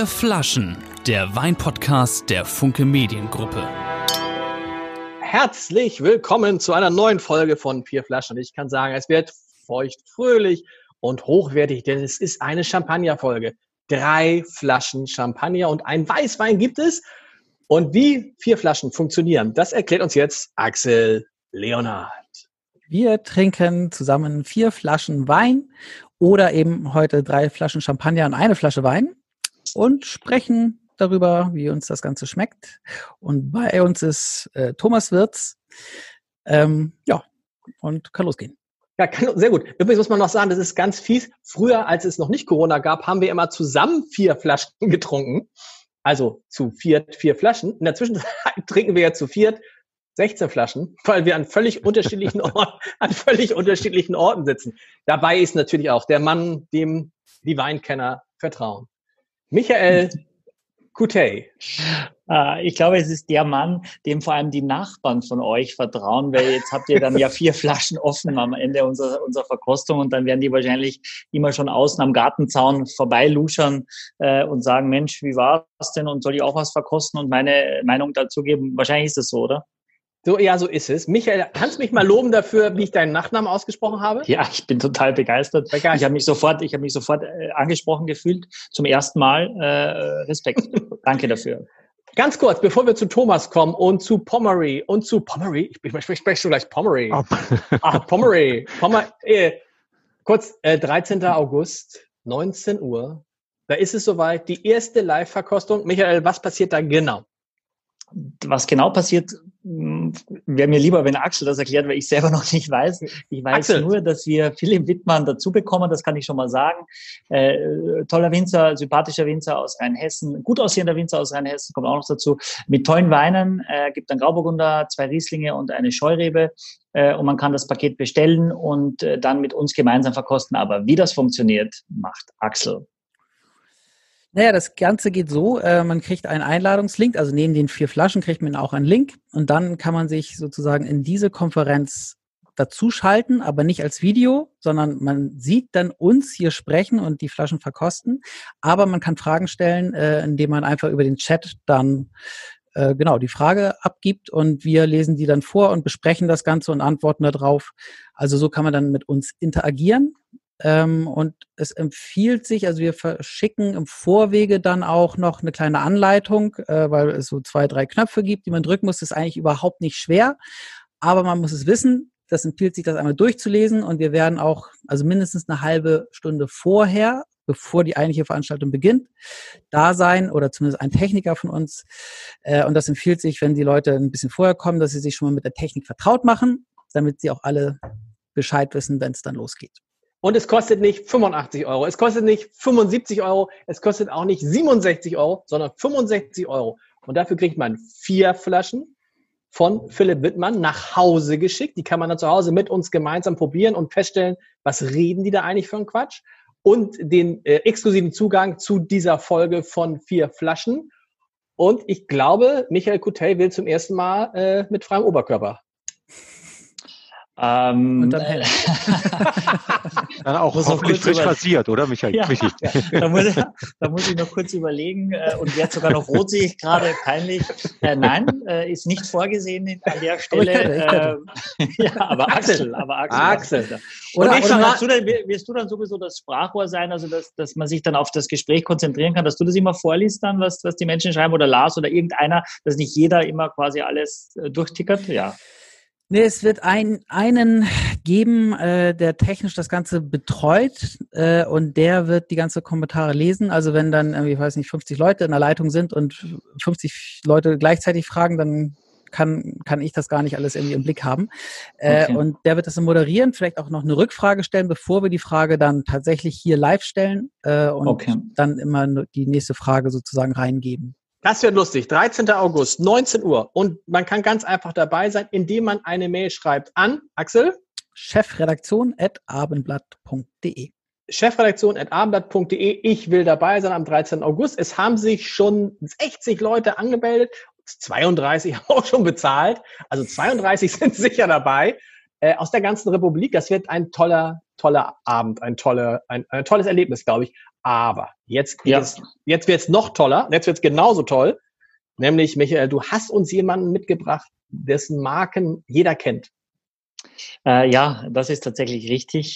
Vier Flaschen, der Weinpodcast der Funke Mediengruppe. Herzlich willkommen zu einer neuen Folge von Vier Flaschen. Ich kann sagen, es wird feucht, fröhlich und hochwertig, denn es ist eine Champagner-Folge. 3 Flaschen Champagner und ein Weißwein gibt es. Und wie 4 Flaschen funktionieren, das erklärt uns jetzt Axel Leonhard. Wir trinken zusammen 4 Flaschen Wein oder eben heute 3 Flaschen Champagner und eine Flasche Wein und sprechen darüber, wie uns das Ganze schmeckt. Und bei uns ist Thomas Wirz. Und kann losgehen. Ja, sehr gut. Übrigens muss man noch sagen, das ist ganz fies. Früher, als es noch nicht Corona gab, haben wir immer zusammen 4 Flaschen getrunken. Also zu 4 Flaschen. In der Zwischenzeit trinken wir ja zu 4 16 Flaschen, weil wir an völlig unterschiedlichen Orten sitzen. Dabei ist natürlich auch der Mann, dem die Weinkenner vertrauen. Michael Coutet. Ich glaube, es ist der Mann, dem vor allem die Nachbarn von euch vertrauen, weil jetzt habt ihr dann ja 4 Flaschen offen am Ende unserer Verkostung und dann werden die wahrscheinlich immer schon außen am Gartenzaun vorbeiluschern und sagen, Mensch, wie war es denn und soll ich auch was verkosten und meine Meinung dazu geben? Wahrscheinlich ist es so, oder? So, ja, so ist es. Michael, kannst du mich mal loben dafür, wie ich deinen Nachnamen ausgesprochen habe? Ja, ich bin total begeistert. Ich habe mich sofort angesprochen gefühlt. Zum ersten Mal. Respekt. Danke dafür. Ganz kurz, bevor wir zu Thomas kommen und zu Pommery, ich spreche schon gleich Pommery. Pommery. Kurz, 13. August, 19 Uhr. Da ist es soweit, die erste Live-Verkostung. Michael, was passiert da genau? Was genau passiert, wäre mir lieber, wenn Axel das erklärt, weil ich selber noch nicht weiß. Ich weiß Axel. Nur, dass wir Philipp Wittmann dazu bekommen, das kann ich schon mal sagen. Toller Winzer, sympathischer Winzer aus Rheinhessen, gut aussehender Winzer aus Rheinhessen, kommt auch noch dazu, mit tollen Weinen, gibt einen Grauburgunder, 2 Rieslinge und eine Scheurebe. Und man kann das Paket bestellen und dann mit uns gemeinsam verkosten. Aber wie das funktioniert, macht Axel. Naja, das Ganze geht so, man kriegt einen Einladungslink, also neben den 4 Flaschen kriegt man auch einen Link und dann kann man sich sozusagen in diese Konferenz dazuschalten, aber nicht als Video, sondern man sieht dann uns hier sprechen und die Flaschen verkosten, aber man kann Fragen stellen, indem man einfach über den Chat dann die Frage abgibt und wir lesen die dann vor und besprechen das Ganze und antworten darauf. Also so kann man dann mit uns interagieren. Und es empfiehlt sich, also wir verschicken im Vorwege dann auch noch eine kleine Anleitung, weil es so 2, 3 Knöpfe gibt, die man drücken muss. Das ist eigentlich überhaupt nicht schwer, aber man muss es wissen. Das empfiehlt sich, das einmal durchzulesen und wir werden auch, also mindestens eine halbe Stunde vorher, bevor die eigentliche Veranstaltung beginnt, da sein oder zumindest ein Techniker von uns. Und das empfiehlt sich, wenn die Leute ein bisschen vorher kommen, dass sie sich schon mal mit der Technik vertraut machen, damit sie auch alle Bescheid wissen, wenn es dann losgeht. Und es kostet nicht 85 €, es kostet nicht 75 €, es kostet auch nicht 67 €, sondern 65 €. Und dafür kriegt man 4 Flaschen von Philipp Wittmann nach Hause geschickt. Die kann man dann zu Hause mit uns gemeinsam probieren und feststellen, was reden die da eigentlich für einen Quatsch. Und den exklusiven Zugang zu dieser Folge von 4 Flaschen. Und ich glaube, Michael Coutet will zum ersten Mal mit freiem Oberkörper. Und dann Hell. Dann auch hoffentlich frisch rasiert, oder Michael? Ja, da muss ich noch kurz überlegen und werde sogar noch rot, sehe ich gerade, peinlich. Nein, ist nicht vorgesehen an der Stelle. Aber Axel. Wirst du dann sowieso das Sprachrohr sein, also dass man sich dann auf das Gespräch konzentrieren kann, dass du das immer vorliest dann, was die Menschen schreiben oder Lars oder irgendeiner, dass nicht jeder immer quasi alles durchtickert? Ja. Nee, es wird einen geben, der technisch das Ganze betreut und der wird die ganzen Kommentare lesen. Also wenn dann, 50 Leute in der Leitung sind und 50 Leute gleichzeitig fragen, dann kann ich das gar nicht alles irgendwie im Blick haben. Okay. Und der wird das dann moderieren, vielleicht auch noch eine Rückfrage stellen, bevor wir die Frage dann tatsächlich hier live stellen dann immer die nächste Frage sozusagen reingeben. Das wird lustig. 13. August, 19 Uhr. Und man kann ganz einfach dabei sein, indem man eine Mail schreibt an, Axel? Chefredaktion@abendblatt.de Chefredaktion@abendblatt.de. Ich will dabei sein am 13. August. Es haben sich schon 60 Leute angemeldet. 32 haben auch schon bezahlt. Also 32 sind sicher dabei. aus der ganzen Republik. Das wird ein toller Abend, ein tolles Erlebnis, glaube ich. Aber jetzt wird es noch toller, jetzt wird es genauso toll. Nämlich, Michael, du hast uns jemanden mitgebracht, dessen Marken jeder kennt. Ja, das ist tatsächlich richtig.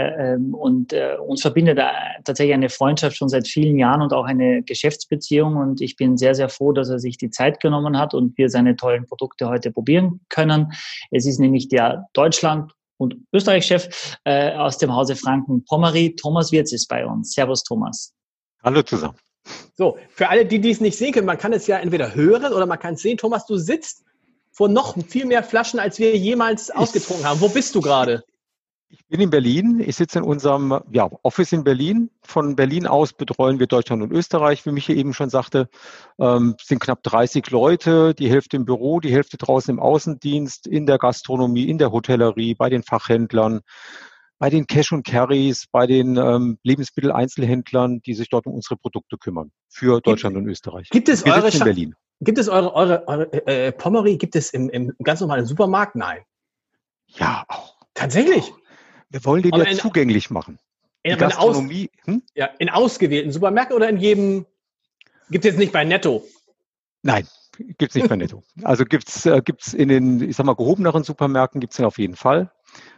Uns verbindet tatsächlich eine Freundschaft schon seit vielen Jahren und auch eine Geschäftsbeziehung. Und ich bin sehr, sehr froh, dass er sich die Zeit genommen hat und wir seine tollen Produkte heute probieren können. Es ist nämlich der Deutschland- und Österreich-Chef aus dem Hause Franken-Pommery. Thomas Wirz ist bei uns. Servus, Thomas. Hallo zusammen. So, für alle, die es nicht sehen können, man kann es ja entweder hören oder man kann es sehen. Thomas, du sitzt vor noch viel mehr Flaschen, als wir jemals ausgetrunken haben. Wo bist du gerade? Ich bin in Berlin. Ich sitze in unserem Office in Berlin. Von Berlin aus betreuen wir Deutschland und Österreich. Wie Michael eben schon sagte, sind knapp 30 Leute, die Hälfte im Büro, die Hälfte draußen im Außendienst, in der Gastronomie, in der Hotellerie, bei den Fachhändlern, bei den Cash und Carries, bei den Lebensmitteleinzelhändlern, die sich dort um unsere Produkte kümmern, für Deutschland und Österreich. Gibt es wir sitzen in Berlin. Gibt es eure Pommery, gibt es im ganz normalen Supermarkt? Nein. Ja, auch. Tatsächlich? Wir wollen den ja zugänglich machen. Die Gastronomie. In ausgewählten Supermärkten oder in jedem, gibt es jetzt nicht bei Netto? Nein, gibt es nicht bei Netto. Also gibt's in den, ich sag mal, gehobeneren Supermärkten gibt's den auf jeden Fall.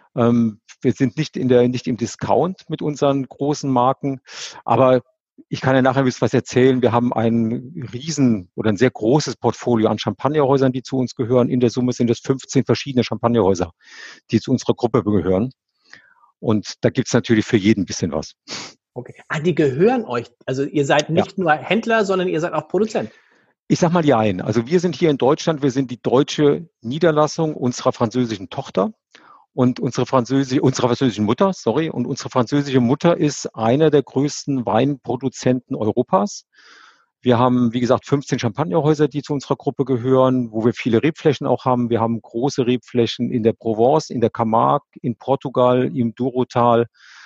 Wir sind nicht im Discount mit unseren großen Marken, aber ich kann ja nachher ein bisschen was erzählen. Wir haben ein sehr großes Portfolio an Champagnerhäusern, die zu uns gehören. In der Summe sind es 15 verschiedene Champagnerhäuser, die zu unserer Gruppe gehören. Und da gibt's natürlich für jeden ein bisschen was. Okay. Die gehören euch. Also ihr seid nicht nur Händler, sondern ihr seid auch Produzent. Ich sag mal jein. Also wir sind hier in Deutschland, wir sind die deutsche Niederlassung unserer französischen Tochter. Und unserer französischen Mutter, und unsere französische Mutter ist einer der größten Weinproduzenten Europas. Wir haben, wie gesagt, 15 Champagnerhäuser, die zu unserer Gruppe gehören, wo wir viele Rebflächen auch haben. Wir haben große Rebflächen in der Provence, in der Camargue, in Portugal, im Douro-Tal.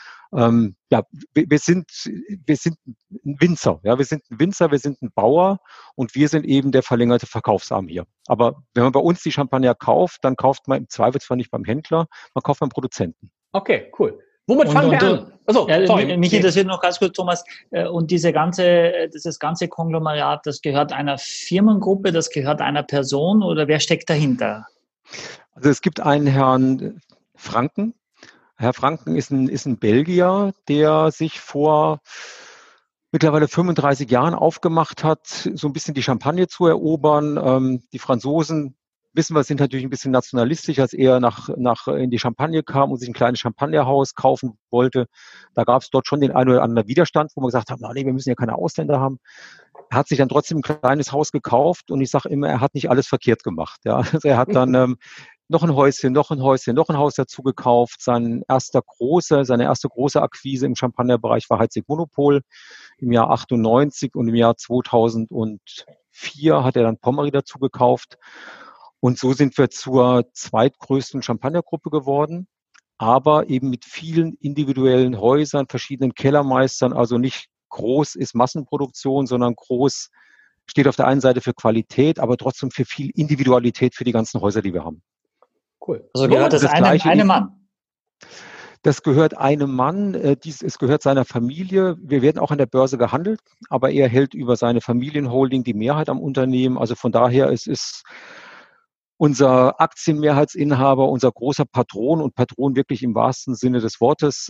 Wir sind ein Winzer. Ja, wir sind ein Winzer, wir sind ein Bauer und wir sind eben der verlängerte Verkaufsarm hier. Aber wenn man bei uns die Champagner kauft, dann kauft man im Zweifelsfall nicht beim Händler, man kauft beim Produzenten. Okay, cool. Womit fangen wir an? Achso, mich interessiert noch ganz kurz, Thomas, und dieses ganze Konglomerat, das gehört einer Firmengruppe, das gehört einer Person oder wer steckt dahinter? Also es gibt einen Herrn Franken. Herr Franken ist ein Belgier, der sich vor mittlerweile 35 Jahren aufgemacht hat, so ein bisschen die Champagne zu erobern. Die Franzosen, wissen wir, sind natürlich ein bisschen nationalistisch, als er in die Champagne kam und sich ein kleines Champagnerhaus kaufen wollte. Da gab es dort schon den einen oder anderen Widerstand, wo man gesagt hat, wir müssen ja keine Ausländer haben. Er hat sich dann trotzdem ein kleines Haus gekauft und ich sage immer, er hat nicht alles verkehrt gemacht. Ja. Also er hat dann noch ein Häuschen, noch ein Haus dazu gekauft. Seine erste große Akquise im Champagnerbereich war Heizig Monopol im Jahr 98 und im Jahr 2004 hat er dann Pommery dazu gekauft. Und so sind wir zur zweitgrößten Champagnergruppe geworden, aber eben mit vielen individuellen Häusern, verschiedenen Kellermeistern, also nicht groß ist Massenproduktion, sondern groß steht auf der einen Seite für Qualität, aber trotzdem für viel Individualität für die ganzen Häuser, die wir haben. Cool. Also gehört das einem Mann? Das gehört einem Mann, es gehört seiner Familie. Wir werden auch an der Börse gehandelt, aber er hält über seine Familienholding die Mehrheit am Unternehmen. Also von daher, es ist unser Aktienmehrheitsinhaber, unser großer Patron und Patron wirklich im wahrsten Sinne des Wortes.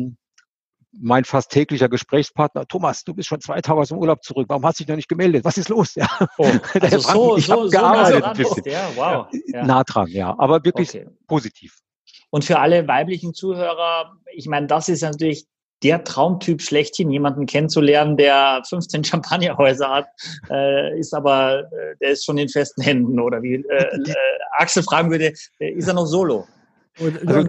Mein fast täglicher Gesprächspartner, Thomas, du bist schon 2 Tage aus dem Urlaub zurück, warum hast du dich noch nicht gemeldet? Was ist los? Ja. Also ich habe gearbeitet ein bisschen. Ja, wow. Ja. Nah dran, ja, aber wirklich positiv. Und für alle weiblichen Zuhörer, ich meine, das ist natürlich der Traumtyp schlechthin, jemanden kennenzulernen, der 15 Champagnerhäuser hat, der ist schon in festen Händen, oder wie Axel fragen würde, ist er noch solo? Also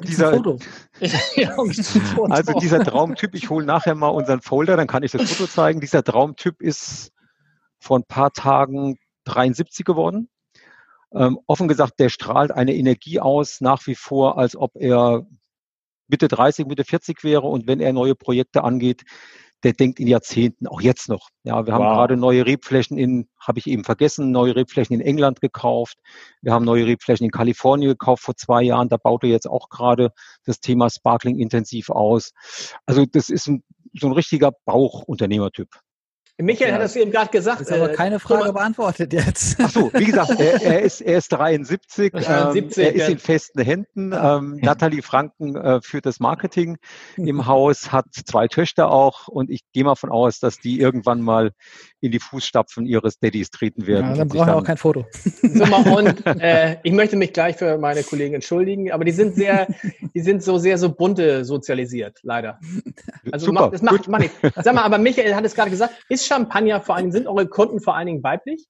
dieser Traumtyp, ich hole nachher mal unseren Folder, dann kann ich das Foto zeigen. Dieser Traumtyp ist vor ein paar Tagen 73 geworden. Offen gesagt, der strahlt eine Energie aus, nach wie vor, als ob er Mitte 30, Mitte 40 wäre. Und wenn er neue Projekte angeht, der denkt in Jahrzehnten, auch jetzt noch. Ja, wir haben gerade neue Rebflächen habe ich eben vergessen, neue Rebflächen in England gekauft. Wir haben neue Rebflächen in Kalifornien gekauft vor 2 Jahren. Da baut er jetzt auch gerade das Thema Sparkling intensiv aus. Also das ist so ein richtiger Bauchunternehmertyp. Michael hat das eben gerade gesagt. Ist aber keine Frage beantwortet jetzt. Ach so, wie gesagt, er ist 73, 73 er ist in festen Händen. Nathalie Franken führt das Marketing im Haus, hat 2 Töchter auch und ich gehe mal von aus, dass die irgendwann mal in die Fußstapfen ihres Daddys treten werden. Ja, dann brauchen wir auch kein Foto. So, und ich möchte mich gleich für meine Kollegen entschuldigen, aber die sind so bunte sozialisiert, leider. Also super, das macht nichts. Sag mal, aber Michael hat es gerade gesagt, ist Champagner sind eure Kunden vor allen Dingen weiblich?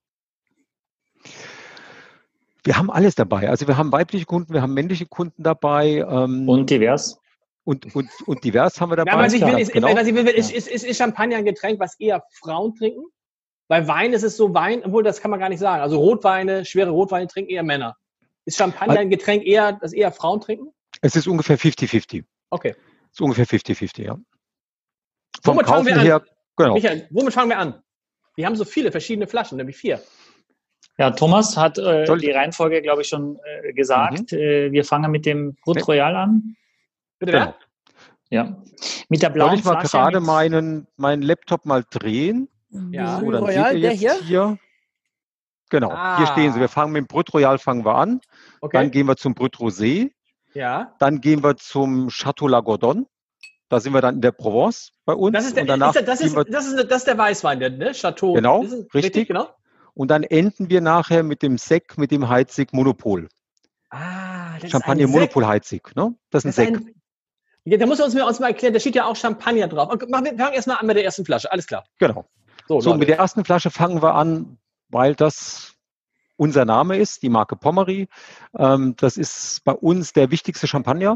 Wir haben alles dabei. Also wir haben weibliche Kunden, wir haben männliche Kunden dabei. Und divers. Und divers haben wir dabei. Ja, was ich will, ist Champagner ein Getränk, was eher Frauen trinken? Bei Wein ist es so obwohl das kann man gar nicht sagen. Also Rotweine, schwere Rotweine trinken eher Männer. Ist Champagner ein Getränk das eher Frauen trinken? Es ist ungefähr 50-50. Okay. Es ist ungefähr 50-50, ja. Womit fangen wir an? Her, genau. Michael, womit fangen wir an? Wir haben so viele verschiedene Flaschen, nämlich 4. Ja, Thomas hat die Reihenfolge, glaube ich, schon gesagt. Wir fangen mit dem Brut Royal an. Bitte, genau. Ja. Mit der blauen Flasche. Soll ich mal Flasche gerade meinen Laptop mal drehen? Ja. So, dann Royal, seht ihr jetzt hier. Genau, hier stehen sie. Wir fangen mit dem Brut Royal an. Okay. Dann gehen wir zum Brut Rosé. Ja. Dann gehen wir zum Chateau Lagordon. Da sind wir dann in der Provence bei uns. Das ist der Weißwein, ne? Chateau. Genau, richtig. Genau. Und dann enden wir nachher mit dem Sekt, mit dem Heidsieck Monopol. Das Champagner ist Monopol Heidsieck, ne? Das ist ein Sekt. Ja, da muss uns mal erklären, da steht ja auch Champagner drauf. Wir fangen erstmal an mit der ersten Flasche, alles klar. Genau. So mit der ersten Flasche fangen wir an, weil das unser Name ist, die Marke Pommery. Das ist bei uns der wichtigste Champagner.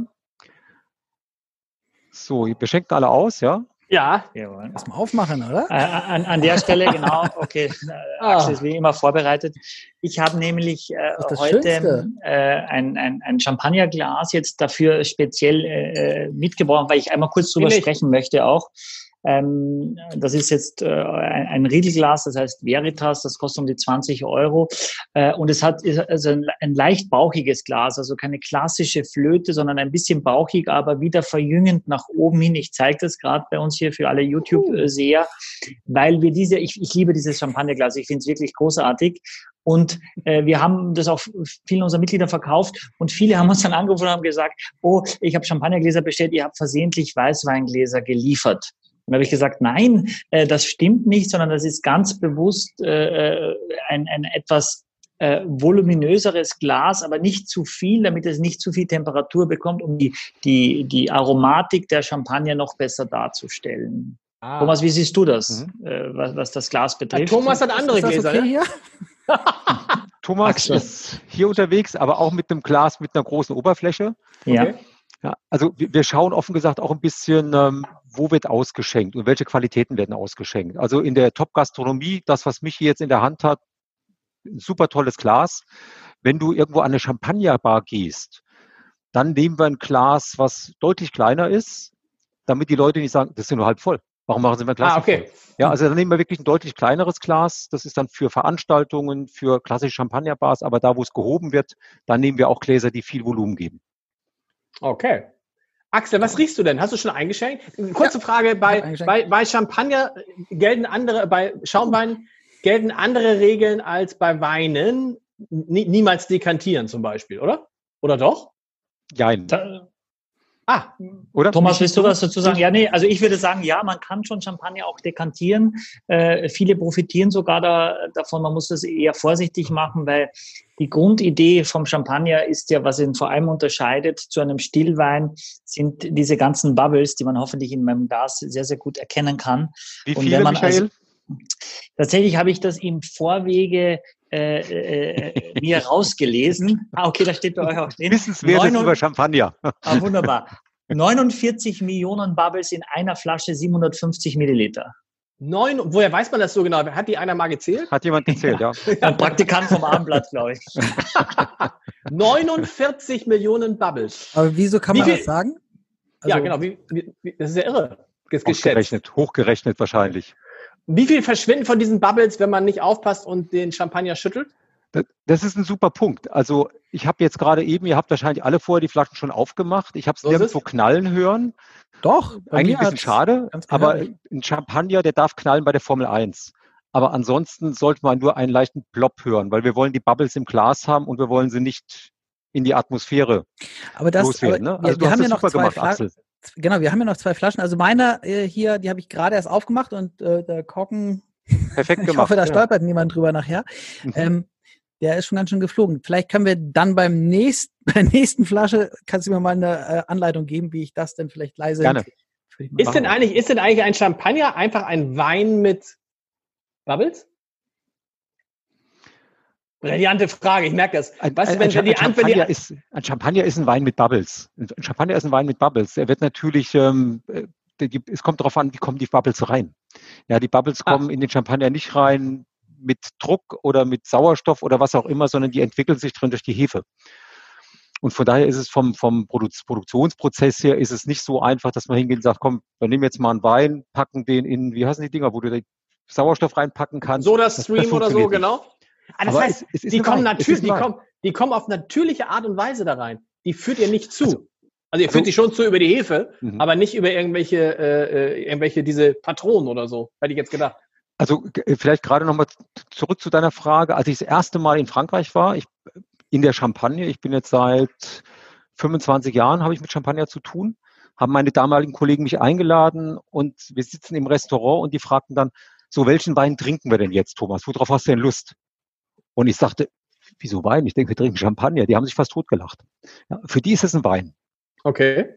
So, wir schenken alle aus, ja? Ja. Lass mal aufmachen, oder? An der Stelle, genau. Okay, Axel ist wie immer vorbereitet. Ich habe nämlich heute ein Champagnerglas jetzt dafür speziell mitgebracht, weil ich einmal kurz drüber sprechen möchte auch. Das ist jetzt ein Riedelglas, das heißt Veritas, das kostet um die 20 €. Und es ist also ein leicht bauchiges Glas, also keine klassische Flöte, sondern ein bisschen bauchig, aber wieder verjüngend nach oben hin. Ich zeige das gerade bei uns hier für alle YouTube-Seher, weil wir ich liebe dieses Champagnerglas, ich finde es wirklich großartig. Und wir haben das auch vielen unserer Mitglieder verkauft und viele haben uns dann angerufen und haben gesagt, oh, ich habe Champagnergläser bestellt, ihr habt versehentlich Weißweingläser geliefert. Und da habe ich gesagt, nein, das stimmt nicht, sondern das ist ganz bewusst ein etwas voluminöseres Glas, aber nicht zu viel, damit es nicht zu viel Temperatur bekommt, um die Aromatik der Champagner noch besser darzustellen. Thomas, wie siehst du das, was das Glas betrifft? Thomas hat andere Gläser, okay hier? Thomas ist hier unterwegs, aber auch mit einem Glas mit einer großen Oberfläche. Ja. Okay. Ja, also wir schauen offen gesagt auch ein bisschen, wo wird ausgeschenkt und welche Qualitäten werden ausgeschenkt. Also in der Top-Gastronomie, das, was Michi jetzt in der Hand hat, ein super tolles Glas. Wenn du irgendwo an eine Champagnerbar gehst, dann nehmen wir ein Glas, was deutlich kleiner ist, damit die Leute nicht sagen, das ist ja nur halb voll. Warum machen sie ein Glas okay. voll? Ja, also dann nehmen wir wirklich ein deutlich kleineres Glas. Das ist dann für Veranstaltungen, für klassische Champagnerbars, aber da, wo es gehoben wird, dann nehmen wir auch Gläser, die viel Volumen geben. Okay. Axel, was riechst du denn? Hast du schon eingeschenkt? Kurze Frage, bei Champagner bei Schaumwein gelten andere Regeln als bei Weinen. Niemals dekantieren zum Beispiel, oder? Oder doch? Jein. Oder? Thomas, willst du was dazu sagen? Ja, nee, also ich würde sagen, ja, man kann schon Champagner auch dekantieren. Viele profitieren sogar davon. Man muss das eher vorsichtig machen, weil die Grundidee vom Champagner ist ja, was ihn vor allem unterscheidet zu einem Stillwein, sind diese ganzen Bubbles, die man hoffentlich in meinem Glas sehr, sehr gut erkennen kann. Wie viele, Michael? Tatsächlich habe ich das im Vorwege mir rausgelesen. Okay, da steht bei euch auch stehen. Wissenswertes über Champagner. Wunderbar. 49 Millionen Bubbles in einer Flasche, 750 Milliliter. Woher weiß man das so genau? Hat die einer mal gezählt? Hat jemand gezählt, ja. Ein Praktikant vom Abendblatt, glaube ich. 49 Millionen Bubbles. Aber wieso kann man das sagen? Also, ja, genau. Das ist ja irre. Hochgerechnet wahrscheinlich. Wie viel verschwinden von diesen Bubbles, wenn man nicht aufpasst und den Champagner schüttelt? Das ist ein super Punkt. Also ich habe jetzt gerade eben, ihr habt wahrscheinlich alle vorher die Flaschen schon aufgemacht. Ich habe es nirgendwo knallen hören. Doch. Eigentlich ein bisschen schade, aber ein Champagner, der darf knallen bei der Formel 1. Aber ansonsten sollte man nur einen leichten Plop hören, weil wir wollen die Bubbles im Glas haben und wir wollen sie nicht in die Atmosphäre loswerden. Ne? Also wir haben ja noch zwei Flaschen. Genau, wir haben ja noch 2 Flaschen. Also meine hier, die habe ich gerade erst aufgemacht und der Korken, perfekt gemacht. Ich hoffe, da stolpert niemand drüber nachher. Der ist schon ganz schön geflogen. Vielleicht können wir dann bei der nächsten Flasche, kannst du mir mal eine Anleitung geben, wie ich das denn vielleicht leise Gerne. Ist denn eigentlich ein Champagner einfach ein Wein mit Bubbles? Brillante Frage, ich merke das. Ein Champagner ist ein Wein mit Bubbles. Ein Champagner ist ein Wein mit Bubbles. Er wird natürlich, es kommt darauf an, wie kommen die Bubbles rein. Ja, die Bubbles kommen in den Champagner nicht rein mit Druck oder mit Sauerstoff oder was auch immer, sondern die entwickeln sich drin durch die Hefe. Und von daher ist es vom Produktionsprozess her ist es nicht so einfach, dass man hingeht und sagt, komm, wir nehmen jetzt mal einen Wein, packen den in, wie heißen die Dinger, wo du den Sauerstoff reinpacken kannst. SodaStream oder so, genau. Das heißt, die kommen auf natürliche Art und Weise da rein. Die führt ihr nicht zu. Also ihr führt sie schon zu über die Hefe, aber nicht über irgendwelche diese Patronen oder so, hätte ich jetzt gedacht. Also vielleicht gerade nochmal zurück zu deiner Frage. Als ich das erste Mal in Frankreich war, in der Champagne, ich bin jetzt seit 25 Jahren, habe ich mit Champagner zu tun, haben meine damaligen Kollegen mich eingeladen und wir sitzen im Restaurant und die fragten dann, so, welchen Wein trinken wir denn jetzt, Thomas? Worauf hast du denn Lust? Und ich sagte, wieso Wein? Ich denke, wir trinken Champagner. Die haben sich fast totgelacht. Ja, für die ist es ein Wein. Okay.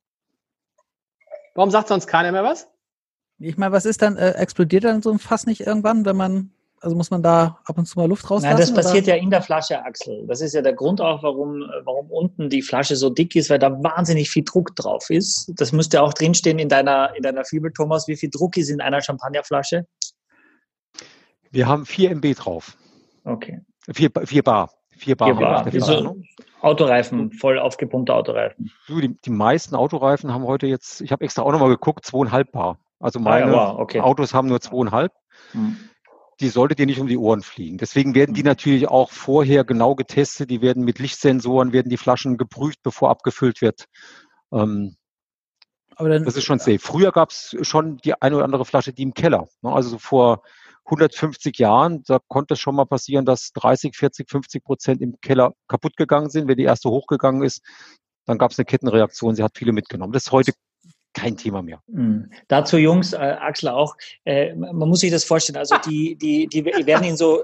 Warum sagt sonst keiner mehr was? Ich meine, was ist dann, explodiert dann so ein Fass nicht irgendwann, also muss man da ab und zu mal Luft rauslassen? Nein, das passiert ja in der Flasche, Axel. Das ist ja der Grund auch, warum unten die Flasche so dick ist, weil da wahnsinnig viel Druck drauf ist. Das müsste auch drinstehen in deiner Fibel, Thomas. Wie viel Druck ist in einer Champagnerflasche? Wir haben 4 MB drauf. Okay. 4 Bar. 4 Bar. Autoreifen, voll aufgepumpte Autoreifen. Die meisten Autoreifen haben heute jetzt, ich habe extra auch nochmal geguckt, 2,5 Bar. Also meine Autos haben nur 2,5. Die solltet ihr nicht um die Ohren fliegen. Deswegen werden die natürlich auch vorher genau getestet. Die werden mit Lichtsensoren, werden die Flaschen geprüft, bevor abgefüllt wird. Aber das ist schon safe. Früher gab es schon die eine oder andere Flasche, die im Keller. Also so vor 150 Jahren, da konnte es schon mal passieren, dass 30, 40, 50% im Keller kaputt gegangen sind. Wenn die erste hochgegangen ist, dann gab es eine Kettenreaktion. Sie hat viele mitgenommen. Das ist heute kein Thema mehr. Dazu, Jungs, Axel auch, man muss sich das vorstellen, also die werden in so,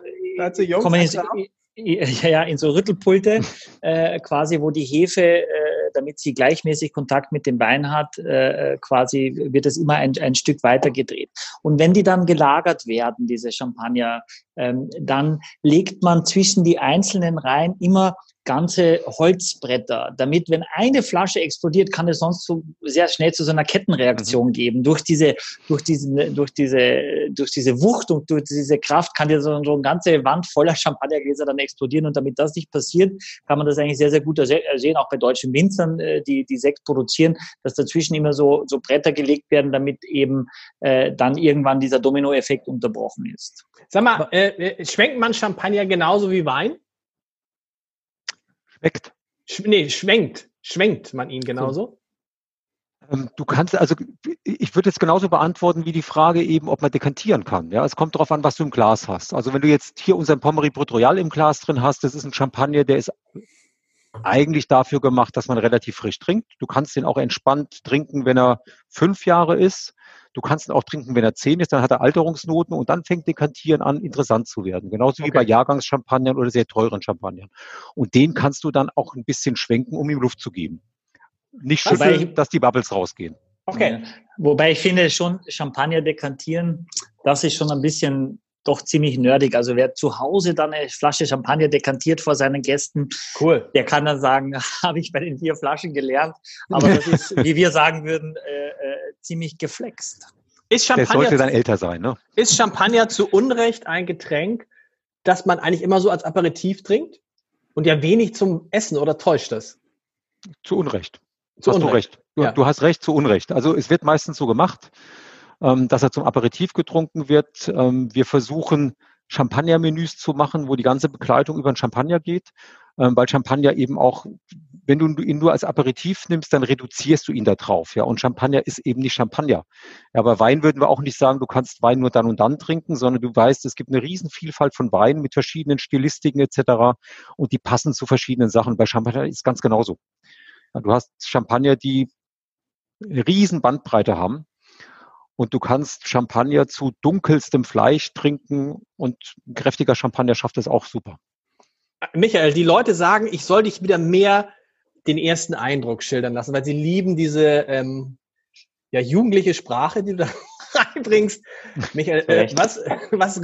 in so Rüttelpulte, quasi, wo die Hefe, damit sie gleichmäßig Kontakt mit dem Wein hat, quasi wird es immer ein Stück weiter gedreht. Und wenn die dann gelagert werden, diese Champagner, dann legt man zwischen die einzelnen Reihen immer ganze Holzbretter, damit, wenn eine Flasche explodiert, kann es sonst so sehr schnell zu so einer Kettenreaktion geben. Durch diese Wucht und durch diese Kraft kann ja so eine ganze Wand voller Champagnergläser dann explodieren. Und damit das nicht passiert, kann man das eigentlich sehr, sehr gut sehen, auch bei deutschen Winzern, die Sekt produzieren, dass dazwischen immer so Bretter gelegt werden, damit eben dann irgendwann dieser Dominoeffekt unterbrochen ist. Sag mal, schwenkt man Champagner genauso wie Wein? Schwenkt man ihn genauso? Du kannst, also ich würde jetzt genauso beantworten wie die Frage eben, ob man dekantieren kann. Ja, es kommt darauf an, was du im Glas hast. Also wenn du jetzt hier unseren Pommery Brut Royal im Glas drin hast, das ist ein Champagner, der ist eigentlich dafür gemacht, dass man relativ frisch trinkt. Du kannst den auch entspannt trinken, wenn er 5 Jahre ist. Du kannst ihn auch trinken, wenn er 10 ist, dann hat er Alterungsnoten und dann fängt Dekantieren an, interessant zu werden. Genauso wie bei Jahrgangschampagnern oder sehr teuren Champagnern. Und den kannst du dann auch ein bisschen schwenken, um ihm Luft zu geben. Nicht schütteln, dass die Bubbles rausgehen. Okay. Wobei ich finde schon, Champagner dekantieren, das ist schon ein bisschen doch ziemlich nerdig. Also wer zu Hause dann eine Flasche Champagner dekantiert vor seinen Gästen, cool, der kann dann sagen, habe ich bei den 4 Flaschen gelernt. Aber das ist, wie wir sagen würden, ziemlich geflext. Der sollte dann älter sein, ne? Ist Champagner zu Unrecht ein Getränk, das man eigentlich immer so als Aperitif trinkt? Und ja wenig zum Essen, oder täuscht das? Zu Unrecht. Hast du recht. Du hast recht, zu Unrecht. Also es wird meistens so gemacht, dass er zum Aperitif getrunken wird. Wir versuchen, Champagner-Menüs zu machen, wo die ganze Begleitung über den Champagner geht, weil Champagner eben auch, wenn du ihn nur als Aperitif nimmst, dann reduzierst du ihn da drauf. Ja? Und Champagner ist eben nicht Champagner. Ja, bei Wein würden wir auch nicht sagen, du kannst Wein nur dann und dann trinken, sondern du weißt, es gibt eine Riesenvielfalt von Weinen mit verschiedenen Stilistiken etc. Und die passen zu verschiedenen Sachen. Bei Champagner ist es ganz genauso. Ja, du hast Champagner, die eine riesen Bandbreite haben. Und du kannst Champagner zu dunkelstem Fleisch trinken und ein kräftiger Champagner schafft das auch super. Michael, die Leute sagen, ich soll dich wieder mehr den ersten Eindruck schildern lassen, weil sie lieben diese jugendliche Sprache, die du da reinbringst. Michael, was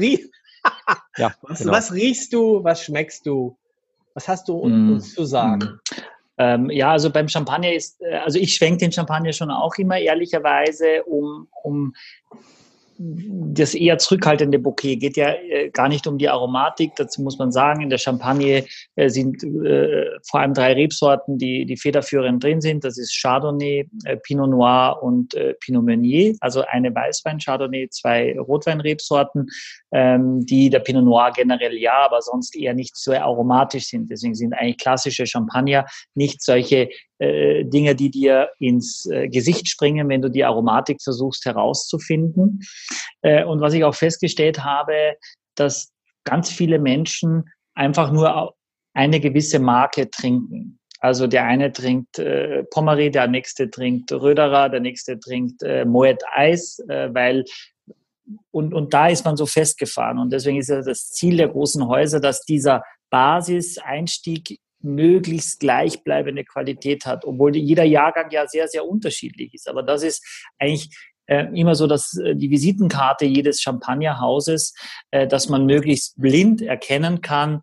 riechst du, was schmeckst du? Was hast du uns zu sagen? Also beim Champagner also ich schwenke den Champagner schon auch immer ehrlicherweise um das eher zurückhaltende Bouquet. Geht ja gar nicht um die Aromatik. Dazu muss man sagen, in der Champagne sind vor allem 3 Rebsorten, die federführend drin sind. Das ist Chardonnay, Pinot Noir und Pinot Meunier. Also eine Weißwein-Chardonnay, 2 Rotweinrebsorten, die der Pinot Noir generell aber sonst eher nicht so aromatisch sind. Deswegen sind eigentlich klassische Champagner nicht solche Dinge, die dir ins Gesicht springen, wenn du die Aromatik versuchst herauszufinden. Und was ich auch festgestellt habe, dass ganz viele Menschen einfach nur eine gewisse Marke trinken. Also der eine trinkt Pommery, der nächste trinkt Röderer, der nächste trinkt Moet Eis, und da ist man so festgefahren. Und deswegen ist ja das Ziel der großen Häuser, dass dieser Basiseinstieg möglichst gleichbleibende Qualität hat, obwohl jeder Jahrgang ja sehr, sehr unterschiedlich ist. Aber das ist eigentlich immer so, dass die Visitenkarte jedes Champagnerhauses, dass man möglichst blind erkennen kann,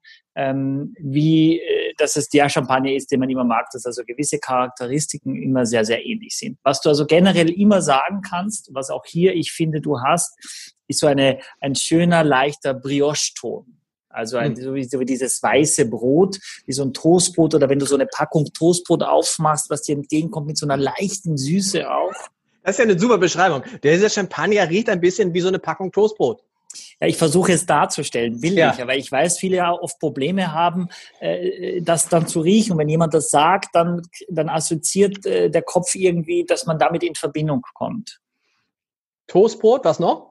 dass es der Champagner ist, den man immer mag, dass also gewisse Charakteristiken immer sehr, sehr ähnlich sind. Was du also generell immer sagen kannst, was auch hier ich finde, du hast, ist so ein schöner, leichter Brioche-Ton. Also so wie dieses weiße Brot, wie so ein Toastbrot oder wenn du so eine Packung Toastbrot aufmachst, was dir entgegenkommt mit so einer leichten Süße auch. Das ist ja eine super Beschreibung. Dieser Champagner riecht ein bisschen wie so eine Packung Toastbrot. Ja, ich versuche es darzustellen, bildlich, aber ich weiß, viele ja oft Probleme haben, das dann zu riechen. Und wenn jemand das sagt, dann assoziiert der Kopf irgendwie, dass man damit in Verbindung kommt. Toastbrot, was noch?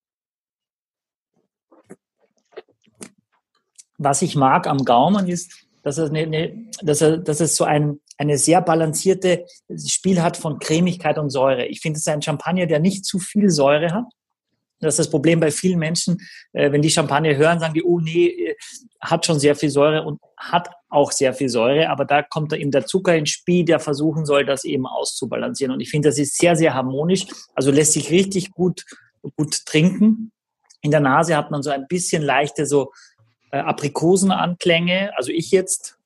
Was ich mag am Gaumen ist, dass es so eine sehr balancierte Spiel hat von Cremigkeit und Säure. Ich finde, es ist ein Champagner, der nicht zu viel Säure hat. Das ist das Problem bei vielen Menschen, wenn die Champagner hören, sagen die, oh nee, hat schon sehr viel Säure und hat auch sehr viel Säure, aber da kommt da eben der Zucker ins Spiel, der versuchen soll, das eben auszubalancieren. Und ich finde, das ist sehr, sehr harmonisch, also lässt sich richtig gut trinken. In der Nase hat man so ein bisschen leichte so Aprikosenanklänge, also ich jetzt.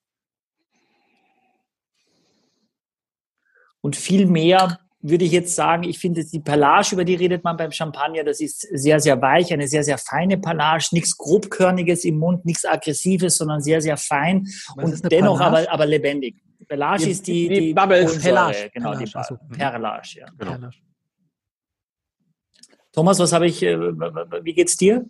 Und viel mehr würde ich jetzt sagen, ich finde die Perlage, über die redet man beim Champagner, das ist sehr, sehr weich, eine sehr, sehr feine Perlage, nichts Grobkörniges im Mund, nichts Aggressives, sondern sehr, sehr fein und dennoch aber lebendig. Perlage ist die Bubbles. Perlage, genau, Perlage, die Perlage, ja. Genau. Perlage. Thomas, wie geht's dir?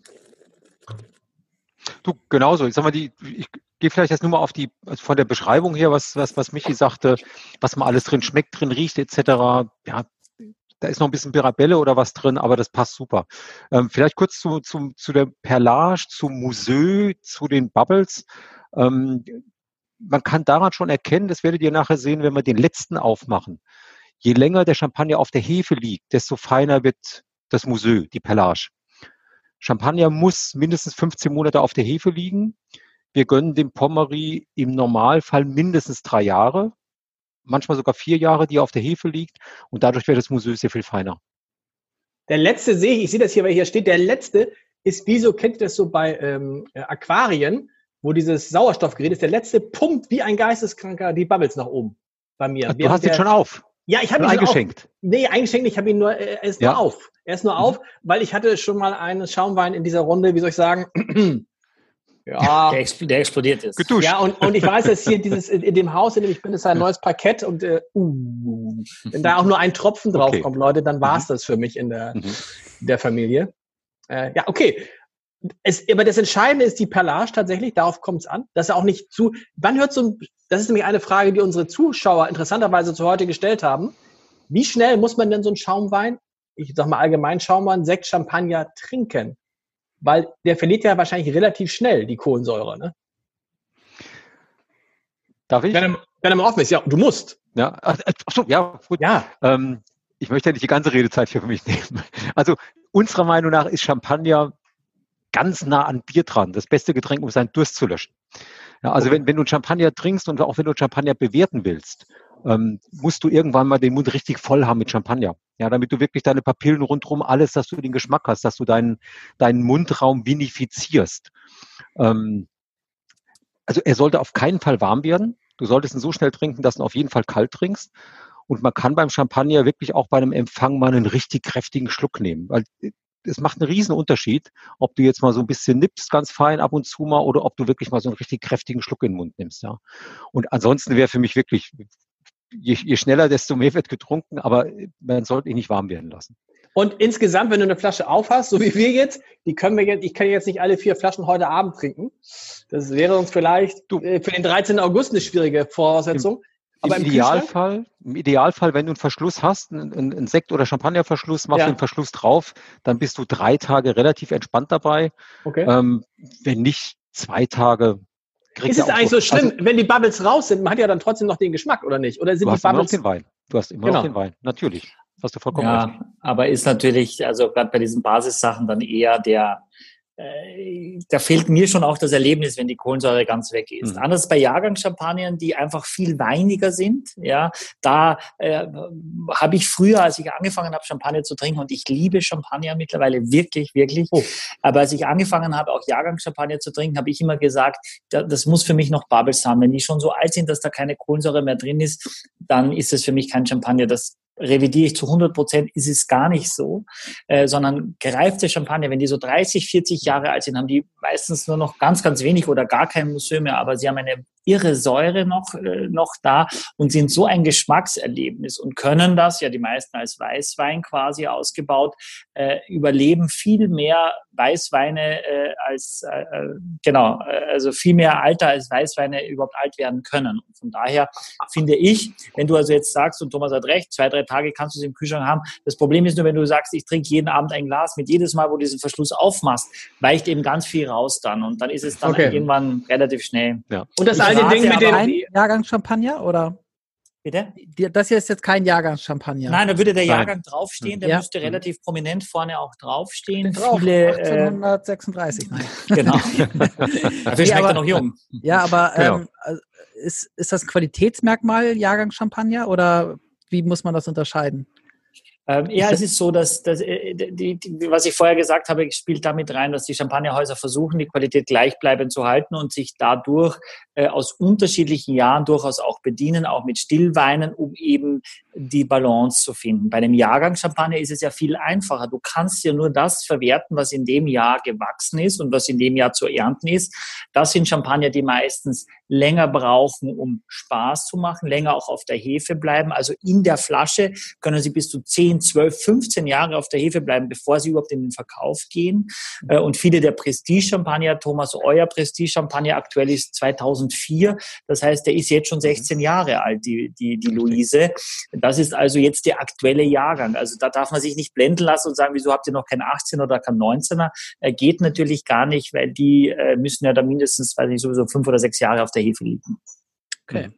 Du, genauso. Ich sag mal, ich gehe vielleicht jetzt nur mal von der Beschreibung her, was Michi sagte, was man alles drin schmeckt, drin riecht, etc. Ja, da ist noch ein bisschen Mirabelle oder was drin, aber das passt super. Vielleicht kurz zu der Perlage, zum Mousseux, zu den Bubbles. Man kann daran schon erkennen, das werdet ihr nachher sehen, wenn wir den letzten aufmachen. Je länger der Champagner auf der Hefe liegt, desto feiner wird das Mousseux, die Perlage. Champagner muss mindestens 15 Monate auf der Hefe liegen. Wir gönnen dem Pommery im Normalfall mindestens 3 Jahre, manchmal sogar 4 Jahre, die er auf der Hefe liegt. Und dadurch wird das Mousseux sehr viel feiner. Der letzte ich sehe das hier, weil hier steht, der letzte ist wie so, kennt ihr das so bei Aquarien, wo dieses Sauerstoffgerät ist, der letzte pumpt wie ein Geisteskranker die Bubbles nach oben bei mir. Du hast ihn schon auf? Ja, ich habe ihn eingeschenkt. Nee, eingeschenkt nicht, ich habe ihn nur, er ist nur auf. Er ist nur auf, weil ich hatte schon mal einen Schaumwein in dieser Runde, wie soll ich sagen, Ja. Der explodiert jetzt. Geduscht. Ja, und ich weiß, dass hier in dem Haus, in dem ich bin, ist ein neues Parkett und wenn da auch nur ein Tropfen draufkommt, Leute, dann war's das für mich in der Familie. Ja, okay. Aber das Entscheidende ist die Perlage tatsächlich, darauf kommt es an, dass er auch nicht wann hört das ist nämlich eine Frage, die unsere Zuschauer interessanterweise zu heute gestellt haben. Wie schnell muss man denn so einen Schaumwein, ich sag mal allgemein Schaumwein, Sekt, Champagner trinken? Weil der verliert ja wahrscheinlich relativ schnell die Kohlensäure, ne? Darf ich? Wenn er mal offen ist, ja, du musst. Ja, achso, ja, gut. Ja. Ich möchte ja nicht die ganze Redezeit für mich nehmen. Also unserer Meinung nach ist Champagner ganz nah an Bier dran. Das beste Getränk, um seinen Durst zu löschen. Ja, also wenn du Champagner trinkst und auch wenn du Champagner bewerten willst, musst du irgendwann mal den Mund richtig voll haben mit Champagner. Ja, damit du wirklich deine Papillen rundherum, alles, dass du den Geschmack hast, dass du deinen Mundraum vinifizierst. Also er sollte auf keinen Fall warm werden. Du solltest ihn so schnell trinken, dass du ihn auf jeden Fall kalt trinkst. Und man kann beim Champagner wirklich auch bei einem Empfang mal einen richtig kräftigen Schluck nehmen. Weil es macht einen riesen Unterschied, ob du jetzt mal so ein bisschen nippst, ganz fein ab und zu mal, oder ob du wirklich mal so einen richtig kräftigen Schluck in den Mund nimmst. Ja. Und ansonsten wäre für mich wirklich, je schneller, desto mehr wird getrunken, aber man sollte ihn nicht warm werden lassen. Und insgesamt, wenn du eine Flasche aufhast, so wie wir jetzt, ich kann jetzt nicht alle 4 Flaschen heute Abend trinken. Das wäre uns vielleicht für den 13. August eine schwierige Voraussetzung. Aber Im Idealfall, wenn du einen Verschluss hast, einen Sekt- oder Champagnerverschluss, machst du den Verschluss drauf, dann bist du 3 Tage relativ entspannt dabei. Okay. Wenn nicht 2 Tage. Ist es eigentlich so schlimm, wenn die Bubbles raus sind? Man hat ja dann trotzdem noch den Geschmack, oder nicht? Oder sind du die hast immer noch Bubbles? den Wein. Du hast immer noch den Wein. Natürlich. Hast du vollkommen recht. Ja, aber ist natürlich, also gerade bei diesen Basissachen dann eher da fehlt mir schon auch das Erlebnis, wenn die Kohlensäure ganz weg ist. Anders bei Jahrgangschampagnern, die einfach viel weiniger sind. Ja, da habe ich früher, als ich angefangen habe, Champagner zu trinken, und ich liebe Champagner mittlerweile wirklich, wirklich. Aber als ich angefangen habe, auch Jahrgangschampagner zu trinken, habe ich immer gesagt, das muss für mich noch Bubbles haben. Wenn die schon so alt sind, dass da keine Kohlensäure mehr drin ist, dann ist es für mich kein Champagner. Das revidiere ich zu 100%, ist es gar nicht so, sondern gereifte Champagner, wenn die so 30, 40 Jahre alt sind, haben die meistens nur noch ganz, ganz wenig oder gar kein Museum mehr, aber sie haben eine irre Säure noch da und sind so ein Geschmackserlebnis und können das, ja die meisten als Weißwein quasi ausgebaut, überleben viel mehr Weißweine also viel mehr Alter als Weißweine überhaupt alt werden können. Und von daher finde ich, wenn du also jetzt sagst, und Thomas hat recht, 2, 3 Tage kannst du es im Kühlschrank haben. Das Problem ist nur, wenn du sagst, ich trinke jeden Abend ein Glas, mit jedes Mal, wo du diesen Verschluss aufmachst, weicht eben ganz viel raus dann und dann ist es dann irgendwann relativ schnell. Ja. Und das alte Ding mit dem Jahrgangschampagner oder? Bitte? Das hier ist jetzt kein Jahrgangschampagner. Nein, da würde der Jahrgang draufstehen, der müsste relativ prominent vorne auch draufstehen. Drauf, viele 1836. Nein. Genau. Dafür schmeckt er noch jung. Ja, aber ist das ein Qualitätsmerkmal Jahrgangschampagner oder wie muss man das unterscheiden? Ja, es ist so, dass was ich vorher gesagt habe, spielt damit rein, dass die Champagnerhäuser versuchen, die Qualität gleichbleibend zu halten und sich dadurch aus unterschiedlichen Jahren durchaus auch bedienen, auch mit Stillweinen, um eben die Balance zu finden. Bei dem Jahrgangschampagner ist es ja viel einfacher. Du kannst ja nur das verwerten, was in dem Jahr gewachsen ist und was in dem Jahr zu ernten ist. Das sind Champagner, die meistens länger brauchen, um Spaß zu machen, länger auch auf der Hefe bleiben. Also in der Flasche können sie bis zu 10, 12, 15 Jahre auf der Hefe bleiben, bevor sie überhaupt in den Verkauf gehen. Und viele der Prestige-Champagner, Thomas, euer Prestige-Champagner aktuell ist 2004. Das heißt, der ist jetzt schon 16 Jahre alt, die Luise. Das ist also jetzt der aktuelle Jahrgang. Also da darf man sich nicht blenden lassen und sagen, wieso habt ihr noch kein 18er oder kein 19er? Geht natürlich gar nicht, weil die müssen ja da mindestens, weiß ich, sowieso 5 oder 6 Jahre auf der Hefe liegen. Okay.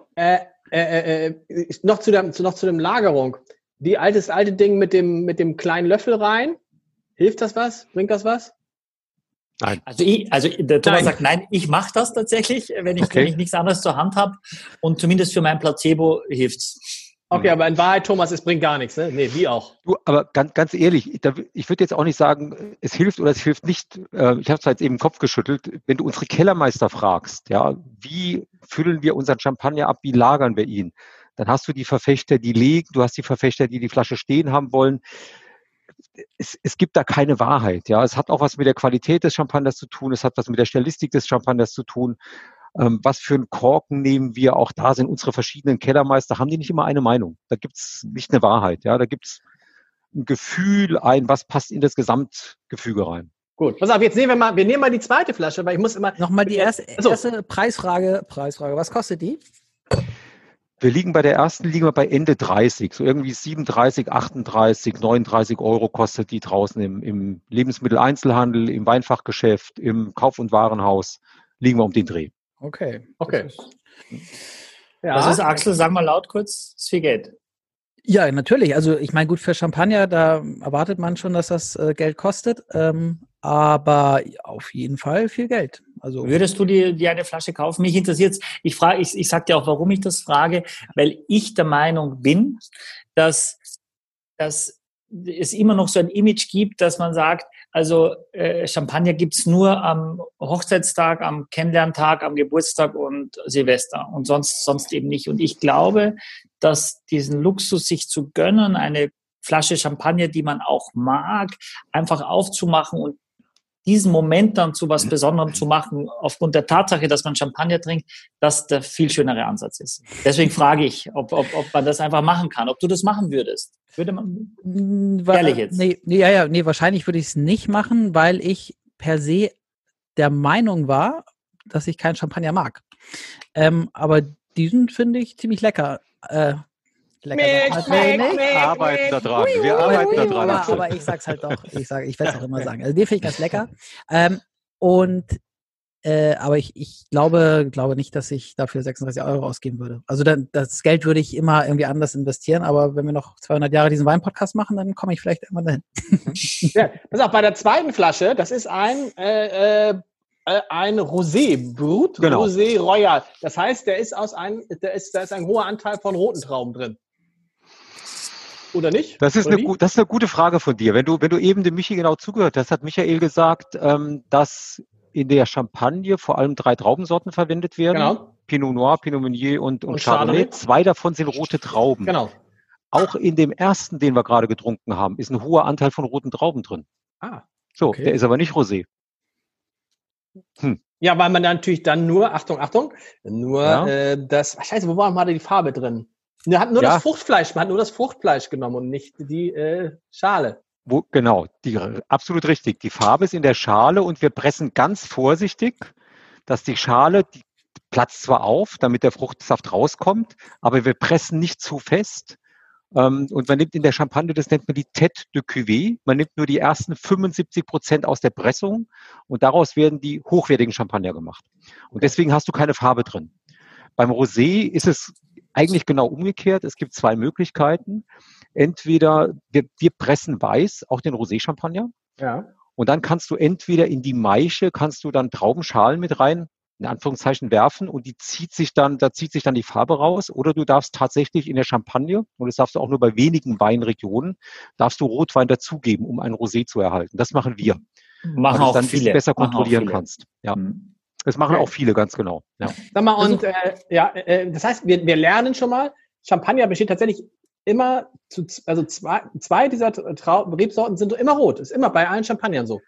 Noch zu dem Lagerung. Das alte Ding mit dem kleinen Löffel rein. Hilft das was? Bringt das was? Nein. Also der Thomas sagt, nein, ich mache das tatsächlich, wenn ich nichts anderes zur Hand habe. Und zumindest für mein Placebo hilft's. Okay, aber in Wahrheit, Thomas, es bringt gar nichts, ne? Nee, wie auch. Du, aber ganz ehrlich, ich würde jetzt auch nicht sagen, es hilft oder es hilft nicht. Ich habe zwar jetzt eben den Kopf geschüttelt. Wenn du unsere Kellermeister fragst, ja, wie füllen wir unseren Champagner ab, wie lagern wir ihn? Dann hast du die Verfechter, die legen, du hast die Verfechter, die die Flasche stehen haben wollen. es gibt da keine Wahrheit. Ja, es hat auch was mit der Qualität des Champagners zu tun. Es hat was mit der Stylistik des Champagners zu tun. Was für einen Korken nehmen wir? Auch da sind unsere verschiedenen Kellermeister, haben die nicht immer eine Meinung. Da gibt's nicht eine Wahrheit. Ja, da gibt's ein Gefühl, was passt in das Gesamtgefüge rein. Gut, pass auf, jetzt nehmen wir nehmen mal die zweite Flasche, weil ich muss immer... Nochmal die erste Preisfrage. Was kostet die? Bei der ersten liegen wir bei Ende 30, so irgendwie 37, 38, 39 Euro kostet die draußen im Lebensmitteleinzelhandel, im Weinfachgeschäft, im Kauf- und Warenhaus, liegen wir um den Dreh. Okay. Ja. Was ist, Axel? Sag mal laut kurz, ist viel Geld. Ja, natürlich. Also ich meine, gut, für Champagner, da erwartet man schon, dass das Geld kostet, aber auf jeden Fall viel Geld. Also würdest du dir eine Flasche kaufen? Mich interessiert es. Ich sag dir auch, warum ich das frage, weil ich der Meinung bin, dass es immer noch so ein Image gibt, dass man sagt, also Champagner gibt's nur am Hochzeitstag, am Kennenlerntag, am Geburtstag und Silvester und sonst eben nicht. Und ich glaube, dass diesen Luxus sich zu gönnen, eine Flasche Champagner, die man auch mag, einfach aufzumachen und diesen Moment dann zu was Besonderem zu machen, aufgrund der Tatsache, dass man Champagner trinkt, dass der viel schönere Ansatz ist. Deswegen frage ich, ob man das einfach machen kann, ob du das machen würdest. Würde man, ehrlich jetzt? Nee, wahrscheinlich würde ich es nicht machen, weil ich per se der Meinung war, dass ich keinen Champagner mag. Aber diesen finde ich ziemlich lecker. Wir arbeiten da dran. Aber ich sag's halt doch. Ich werde es auch immer sagen. Also den finde ich ganz lecker. Aber ich glaube nicht, dass ich dafür 36 Euro ausgeben würde. Also das Geld würde ich immer irgendwie anders investieren, aber wenn wir noch 200 Jahre diesen Wein-Podcast machen, dann komme ich vielleicht irgendwann dahin. Ja, pass auf, bei der zweiten Flasche, das ist ein Rosé, Brut genau. Rosé Royal. Das heißt, da ist ein hoher Anteil von roten Trauben drin. Oder nicht? Das ist eine gute Frage von dir. Wenn du eben dem Michi genau zugehört hast, hat Michael gesagt, dass in der Champagne vor allem 3 Traubensorten verwendet werden. Genau. Pinot Noir, Pinot Meunier und Chardonnay. 2 davon sind rote Trauben. Genau. Auch in dem ersten, den wir gerade getrunken haben, ist ein hoher Anteil von roten Trauben drin. So, okay. Der ist aber nicht Rosé. Ja, weil man natürlich dann nur, Achtung, scheiße, wo war mal die Farbe drin? Man hat nur das Fruchtfleisch genommen und nicht die Schale. Genau, absolut richtig. Die Farbe ist in der Schale und wir pressen ganz vorsichtig, dass die Schale, die platzt zwar auf, damit der Fruchtsaft rauskommt, aber wir pressen nicht zu fest. Und man nimmt in der Champagne, das nennt man die Tête de Cuvée. Man nimmt nur die ersten 75% aus der Pressung und daraus werden die hochwertigen Champagner gemacht. Und deswegen hast du keine Farbe drin. Beim Rosé ist es eigentlich genau umgekehrt. Es gibt 2 Möglichkeiten. Entweder wir pressen weiß, auch den Rosé-Champagner. Ja. Und dann kannst du entweder in die Maische, dann Traubenschalen mit rein, in Anführungszeichen werfen und da zieht sich dann die Farbe raus. Oder du darfst tatsächlich in der Champagne, und das darfst du auch nur bei wenigen Weinregionen, darfst du Rotwein dazugeben, um ein Rosé zu erhalten. Das machen wir. Machen weil auch dann viele. Besser kontrollieren kannst. Ja. Das machen auch viele, ganz genau. Ja. Sag mal, und das heißt, wir lernen schon mal, Champagner besteht tatsächlich immer zwei dieser Rebsorten sind immer rot. Ist immer bei allen Champagnern so.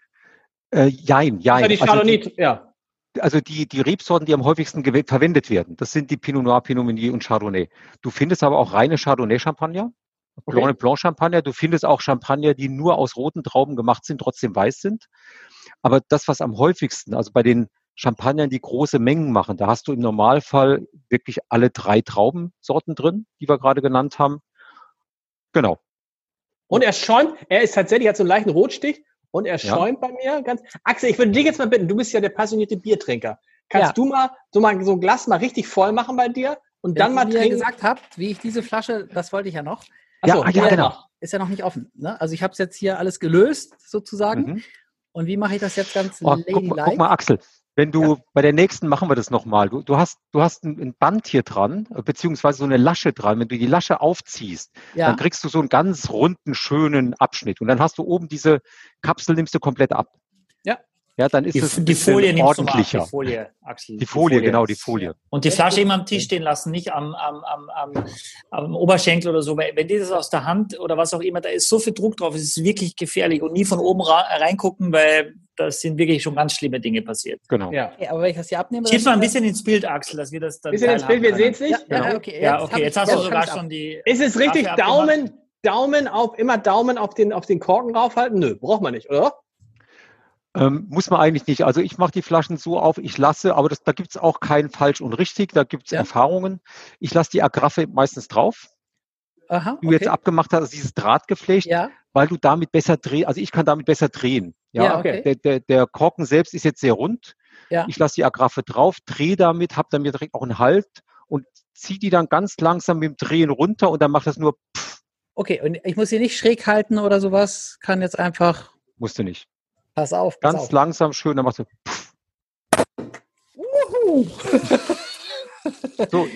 Jein. Die Chardonnay, Also die Rebsorten, die am häufigsten verwendet werden, das sind die Pinot Noir, Pinot Meunier und Chardonnay. Du findest aber auch reine Chardonnay-Champagner, Blanc Blanc Champagner. Du findest auch Champagner, die nur aus roten Trauben gemacht sind, trotzdem weiß sind. Aber das, was am häufigsten, also bei den Champagnern, die große Mengen machen, da hast du im Normalfall wirklich alle 3 Traubensorten drin, die wir gerade genannt haben. Genau. Und er ist tatsächlich, hat so einen leichten Rotstich und er schäumt bei mir ganz. Axel, ich würde dich jetzt mal bitten, du bist ja der passionierte Biertrinker. Kannst du mal so ein Glas mal richtig voll machen bei dir und dann mal trinken? Wie ihr gesagt habt, wie ich diese Flasche, das wollte ich ja noch. Genau. Ist ja noch nicht offen. Ne? Also ich habe es jetzt hier alles gelöst, sozusagen. Und wie mache ich das jetzt ganz ladylike? Guck mal, Axel. Wenn du bei der nächsten machen wir das nochmal. Du hast ein Band hier dran, beziehungsweise so eine Lasche dran. Wenn du die Lasche aufziehst, dann kriegst du so einen ganz runden, schönen Abschnitt. Und dann hast du oben diese Kapsel, nimmst du komplett ab. Ja. Ja, dann ist es die Folie nimmst du mal ab, ordentlicher. die Folie, Axel. Die Folie, genau, die Folie. Und die Flasche immer am Tisch stehen lassen, nicht am Oberschenkel oder so. Weil wenn die das aus der Hand oder was auch immer, da ist so viel Druck drauf, es ist wirklich gefährlich. Und nie von oben reingucken, weil da sind wirklich schon ganz schlimme Dinge passiert. Genau. Ja. Okay, aber wenn ich das hier abnehme... Schieb mal ein bisschen ins Bild, Axel, dass wir das dann Bisschen ins Bild, wir sehen es nicht. Ja, okay. Jetzt hast du sogar schon die... Ist es richtig, Daumen auf den Korken raufhalten? Nö, braucht man nicht, oder? Muss man eigentlich nicht. Also ich mache die Flaschen so auf, ich lasse, aber da gibt es auch kein falsch und richtig, da gibt es Erfahrungen. Ich lasse die Agraffe meistens drauf. Aha, Du jetzt abgemacht hast, also dieses Drahtgeflecht, weil du damit besser drehst, also ich kann damit besser drehen. Ja, okay. Der Korken selbst ist jetzt sehr rund. Ja. Ich lasse die Agraffe drauf, drehe damit, habe damit direkt auch einen Halt und ziehe die dann ganz langsam mit dem Drehen runter und dann macht das nur pff. Okay, und ich muss sie nicht schräg halten oder sowas, kann jetzt einfach... Musst du nicht. Pass auf. Ganz langsam, schön, dann machst du pff. So,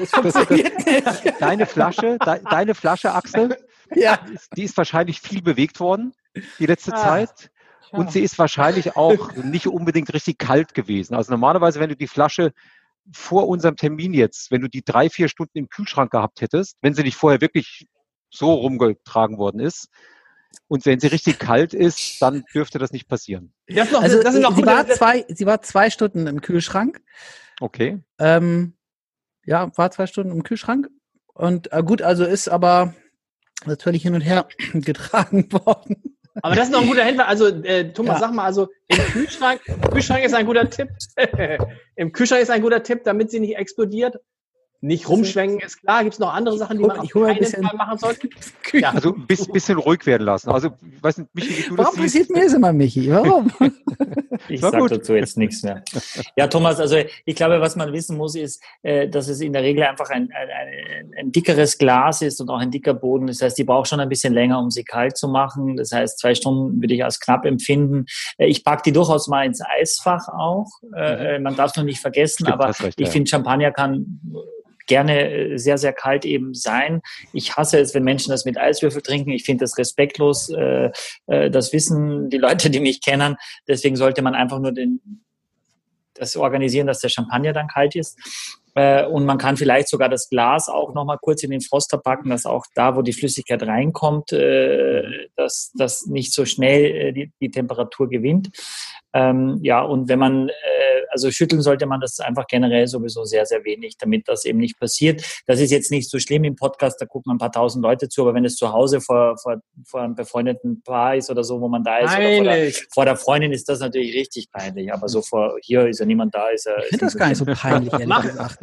deine Flasche, Axel, die ist wahrscheinlich viel bewegt worden die letzte Zeit. Und sie ist wahrscheinlich auch nicht unbedingt richtig kalt gewesen. Also normalerweise, wenn du die Flasche vor unserem Termin jetzt, wenn du die 3-4 Stunden im Kühlschrank gehabt hättest, wenn sie nicht vorher wirklich so rumgetragen worden ist, und wenn sie richtig kalt ist, dann dürfte das nicht passieren. Sie war 2 Stunden im Kühlschrank. Okay. War 2 Stunden im Kühlschrank. Und gut, also ist aber natürlich hin und her getragen worden. Aber das ist noch ein guter Hinweis. Also, Thomas, sag mal, also im Kühlschrank ist ein guter Tipp. Im Kühlschrank ist ein guter Tipp, damit sie nicht explodiert. Nicht rumschwenken, ist klar. Gibt es noch andere Sachen, die man auf keinen Fall machen sollte? Ja. Also ein bisschen ruhig werden lassen. Also, ich weiß nicht, Michi, wie du das siehst. Warum passiert mir das immer, Michi? Warum? Ich sage dazu jetzt nichts mehr. Ja, Thomas, also ich glaube, was man wissen muss, ist, dass es in der Regel einfach ein dickeres Glas ist und auch ein dicker Boden. Das heißt, die braucht schon ein bisschen länger, um sie kalt zu machen. Das heißt, 2 Stunden würde ich als knapp empfinden. Ich packe die durchaus mal ins Eisfach auch. Man darf es noch nicht vergessen, aber ich finde, Champagner kann gerne sehr, sehr kalt eben sein. Ich hasse es, wenn Menschen das mit Eiswürfel trinken. Ich finde das respektlos. Das wissen die Leute, die mich kennen. Deswegen sollte man einfach nur das organisieren, dass der Champagner dann kalt ist. Und man kann vielleicht sogar das Glas auch nochmal kurz in den Froster packen, dass auch da, wo die Flüssigkeit reinkommt, dass das nicht so schnell die Temperatur gewinnt. Und wenn man, also schütteln sollte man das einfach generell sowieso sehr, sehr wenig, damit das eben nicht passiert. Das ist jetzt nicht so schlimm im Podcast, da gucken ein paar tausend Leute zu, aber wenn es zu Hause vor einem befreundeten Paar ist oder so, wo man da ist, oder vor der Freundin, ist das natürlich richtig peinlich. Aber so hier ist ja niemand da. Ich finde das gar nicht so peinlich, ehrlich gesagt.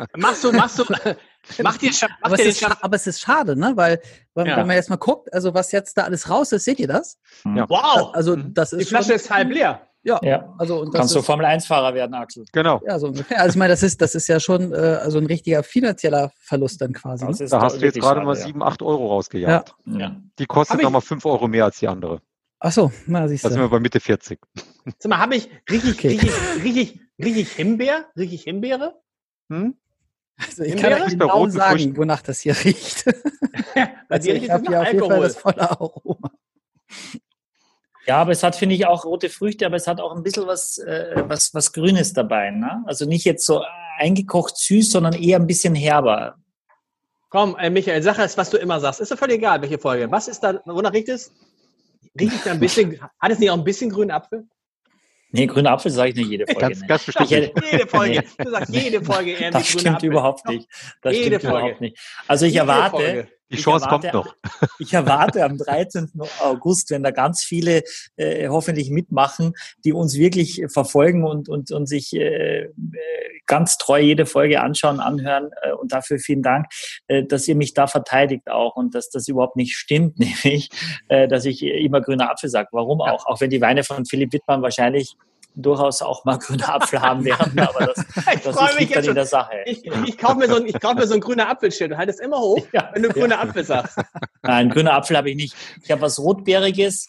Aber es ist schade, ne? Weil wenn man jetzt mal guckt, also was jetzt da alles raus ist, seht ihr das? Ja. Wow! Also das ist die Flasche ist halb leer. Ja. Also, und kannst du Formel-1-Fahrer werden, Axel. Genau. Ja, so ungefähr. Also ich meine, das ist ja schon also ein richtiger finanzieller Verlust dann quasi. Da hast du jetzt gerade mal 7-8 Euro rausgejagt. Ja. Die kostet nochmal 5 Euro mehr als die andere. Ach so, na siehst du. Da sind wir bei Mitte 40. Sag mal, habe ich richtig Himbeere? Also ich kann euch genau sagen, wonach das hier riecht. Also ich habe hier auf jeden Fall das volle Aroma. Ja, aber es hat, finde ich, auch rote Früchte, aber es hat auch ein bisschen was Grünes dabei. Ne? Also nicht jetzt so eingekocht süß, sondern eher ein bisschen herber. Komm, Michael, sag es, was du immer sagst. Ist doch völlig egal, welche Folge. Was ist da, wonach riecht es? Riecht es da ein bisschen, hat es nicht auch ein bisschen grünen Apfel? Nee, grüner Apfel sage ich nicht jede Folge. Ganz bestimmt. Jede Folge. Du sagst jede Folge eher das stimmt überhaupt nicht. Das stimmt überhaupt nicht. Also ich erwarte... Die Chance kommt noch. Ich erwarte am 13. August, wenn da ganz viele hoffentlich mitmachen, die uns wirklich verfolgen und sich ganz treu jede Folge anschauen, anhören. Und dafür vielen Dank, dass ihr mich da verteidigt auch und dass das überhaupt nicht stimmt, nämlich, dass ich immer grüner Apfel sage. Warum auch? Auch wenn die Weine von Philipp Wittmann wahrscheinlich durchaus auch mal grüner Apfel haben werden, aber das liegt dann in der Sache. Ich kauf mir so ein grüner Apfelschild und halte es immer hoch, wenn du grüner Apfel sagst. Nein, grüner Apfel habe ich nicht. Ich habe was Rotbeeriges.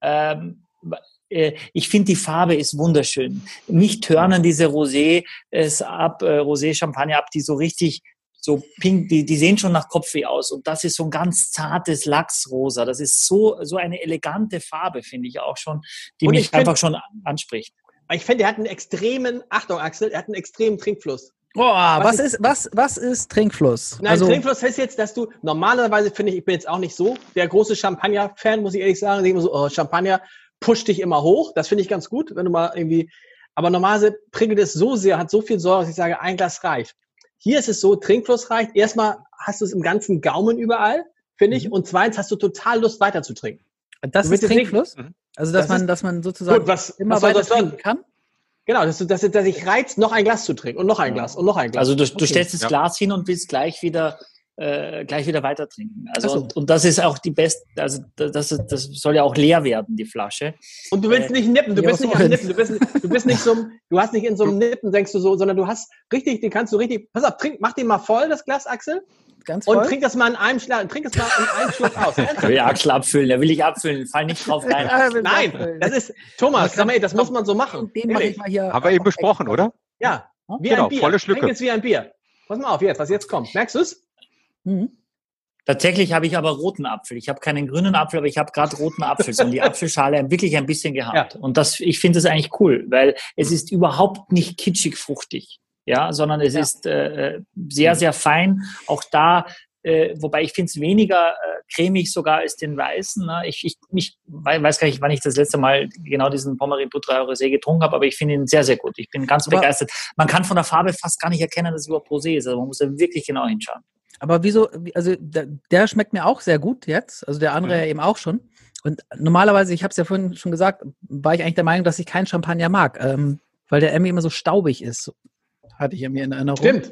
Ich finde, die Farbe ist wunderschön. Mich turnen diese Rosé-Champagner ab, die so richtig so pink, die sehen schon nach Kopfweh aus. Und das ist so ein ganz zartes Lachsrosa. Das ist so eine elegante Farbe, finde ich auch schon, die mich einfach schon anspricht. Ich finde, er hat einen extremen, Achtung Axel, er hat einen extremen Trinkfluss. Was ist Trinkfluss? Nein, Trinkfluss heißt jetzt, dass du normalerweise, finde ich bin jetzt auch nicht so der große Champagner-Fan, muss ich ehrlich sagen. Ich immer so, Champagner pusht dich immer hoch. Das finde ich ganz gut, wenn du mal irgendwie, aber normalerweise prickelt es so sehr, hat so viel Säure, dass ich sage, ein Glas reicht. Hier ist es so, Trinkfluss reicht. Erstmal hast du es im ganzen Gaumen überall, finde ich. Und zweitens hast du total Lust, weiter zu trinken. Das ist Trinkfluss? Also, dass man sozusagen immer weiter trinken kann? Genau, dass sich reizt, noch ein Glas zu trinken und noch ein Glas und noch ein Glas. Also du stellst das Glas hin und willst gleich wieder weiter trinken. Also und das ist auch die beste, also das soll ja auch leer werden, die Flasche. Und du willst nicht nippen, du bist nicht am Nippen, du bist nicht so, du hast nicht in so einem Nippen, denkst du so, sondern du hast richtig, den kannst du richtig, pass auf, mach den mal voll, das Glas, Axel. Ganz voll. Und trink das mal in einem Schluck aus. Der will Axel abfüllen, der will ich abfüllen, fall nicht drauf rein. Nein, das ist, Thomas, sag mal, das muss man so machen. Den mache ich mal hier. Haben wir eben besprochen, oder? Ja, wie genau, ein Bier. Volle Schlücke. Trink jetzt wie ein Bier. Pass mal auf, was jetzt kommt. Merkst du es? Tatsächlich habe ich aber roten Apfel. Ich habe keinen grünen Apfel, aber ich habe gerade roten Apfel und die Apfelschale wirklich ein bisschen gehabt. Ja. Und ich finde das eigentlich cool, weil es ist überhaupt nicht kitschig fruchtig. Ja, sondern es ist sehr, sehr fein. Auch da, wobei ich finde es weniger cremig sogar als den weißen. Ne? Ich weiß gar nicht, wann ich das letzte Mal genau diesen Pommery Putre Rosé getrunken habe, aber ich finde ihn sehr, sehr gut. Ich bin ganz begeistert. Man kann von der Farbe fast gar nicht erkennen, dass es überhaupt Rosé ist. Also man muss da wirklich genau hinschauen. Aber wieso, also der schmeckt mir auch sehr gut jetzt, also der andere ja eben auch schon. Und normalerweise, ich habe es ja vorhin schon gesagt, war ich eigentlich der Meinung, dass ich keinen Champagner mag, weil der Emmy immer so staubig ist. Hatte ich ja mir in Erinnerung. Stimmt.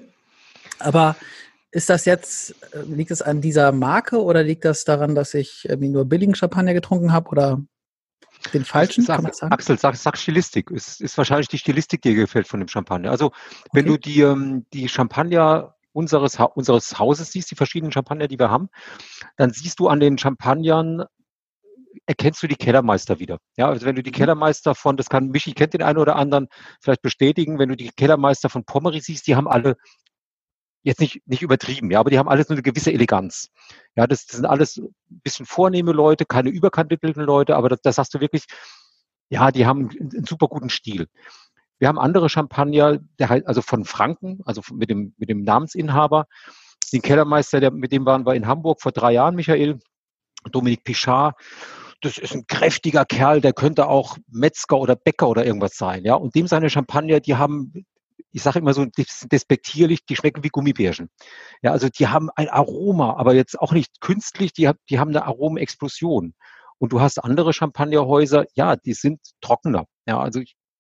Aber ist das jetzt, liegt es an dieser Marke oder liegt das daran, dass ich irgendwie nur billigen Champagner getrunken habe oder den falschen? Kann man sagen? Axel, sag Stilistik. Es ist wahrscheinlich die Stilistik, die dir gefällt von dem Champagner. Also wenn du die Champagner unseres Hauses siehst, die verschiedenen Champagner, die wir haben, dann siehst du an den Champagnern, erkennst du die Kellermeister wieder. Ja, also wenn du die Kellermeister von, das kann Michi kennt den einen oder anderen vielleicht bestätigen, wenn du die Kellermeister von Pommery siehst, die haben alle jetzt nicht übertrieben, ja, aber die haben alles nur eine gewisse Eleganz. Ja, das sind alles ein bisschen vornehme Leute, keine überkandidelten Leute, aber das sagst du wirklich, ja, die haben einen super guten Stil. Wir haben andere Champagner, der halt, also von Franken, also mit dem Namensinhaber, den Kellermeister, mit dem waren wir in Hamburg vor 3 Jahren, Michael, Dominik Pichard. Das ist ein kräftiger Kerl, der könnte auch Metzger oder Bäcker oder irgendwas sein, ja. Und dem seine Champagner, die haben, ich sage immer so despektierlich, die schmecken wie Gummibärchen. Ja, also die haben ein Aroma, aber jetzt auch nicht künstlich, die haben eine Aromenexplosion. Und du hast andere Champagnerhäuser, ja, die sind trockener. Ja, also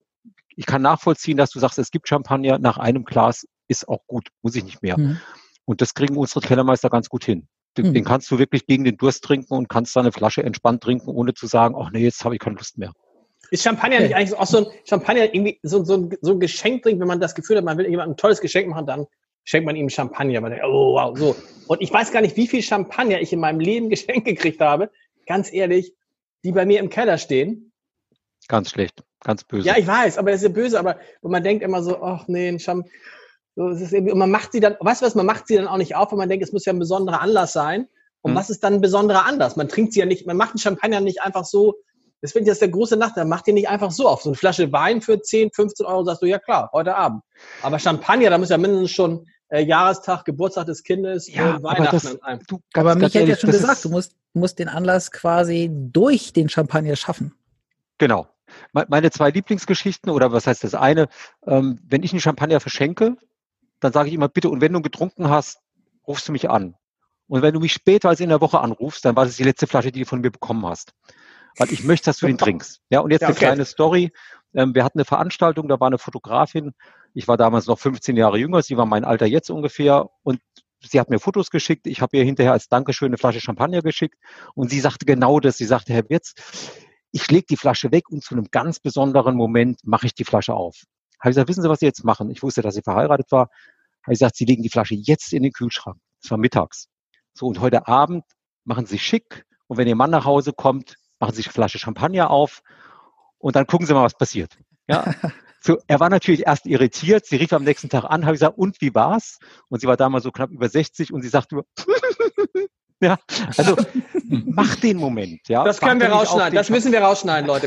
ich kann nachvollziehen, dass du sagst, es gibt Champagner, nach einem Glas ist auch gut, muss ich nicht mehr. Und das kriegen unsere Kellermeister ganz gut hin. Den kannst du wirklich gegen den Durst trinken und kannst da eine Flasche entspannt trinken, ohne zu sagen, ach nee, jetzt habe ich keine Lust mehr. Ist Champagner nicht eigentlich auch so ein Champagner irgendwie so ein Geschenkdrink, wenn man das Gefühl hat, man will jemandem ein tolles Geschenk machen, dann schenkt man ihm Champagner. Man denkt, oh wow, so. Und ich weiß gar nicht, wie viel Champagner ich in meinem Leben geschenkt gekriegt habe, ganz ehrlich, die bei mir im Keller stehen. Ganz schlecht, ganz böse. Ja, ich weiß, aber das ist ja böse, aber man denkt immer so, ach nee, ein Champagner. So, es ist irgendwie, und man macht sie dann, weißt du was, man macht sie dann auch nicht auf, weil man denkt, es muss ja ein besonderer Anlass sein. Und was ist dann ein besonderer Anlass? Man trinkt sie ja nicht, man macht einen Champagner nicht einfach so, das finde ich jetzt der große Nachteil, macht ihr nicht einfach so auf. So eine Flasche Wein für 10, 15 Euro, sagst du, ja klar, heute Abend. Aber Champagner, da muss ja mindestens schon Jahrestag, Geburtstag des Kindes, Weihnachten. Aber mich hätte ja schon gesagt, du musst den Anlass quasi durch den Champagner schaffen. Genau. Meine 2 Lieblingsgeschichten, oder was heißt das eine, wenn ich einen Champagner verschenke, dann sage ich immer, bitte, und wenn du getrunken hast, rufst du mich an. Und wenn du mich später als in der Woche anrufst, dann war das die letzte Flasche, die du von mir bekommen hast. Weil ich möchte, dass du den trinkst. Ja, und jetzt eine kleine Story. Wir hatten eine Veranstaltung, da war eine Fotografin. Ich war damals noch 15 Jahre jünger, sie war mein Alter jetzt ungefähr. Und sie hat mir Fotos geschickt. Ich habe ihr hinterher als Dankeschön eine Flasche Champagner geschickt. Und sie sagte genau das. Sie sagte, Herr Wirtz, ich lege die Flasche weg und zu einem ganz besonderen Moment mache ich die Flasche auf. Habe ich gesagt, wissen Sie, was Sie jetzt machen? Ich wusste, dass sie verheiratet war. Habe ich gesagt, Sie legen die Flasche jetzt in den Kühlschrank. Das war mittags. So, und heute Abend machen Sie schick. Und wenn Ihr Mann nach Hause kommt, machen Sie eine Flasche Champagner auf. Und dann gucken Sie mal, was passiert. Ja. So, er war natürlich erst irritiert. Sie rief am nächsten Tag an, habe ich gesagt, und wie war's? Und sie war damals so knapp über 60 und sie sagte nur, Ja, also mach den Moment. Ja. Das können wir rausschneiden. Das müssen wir rausschneiden, Leute.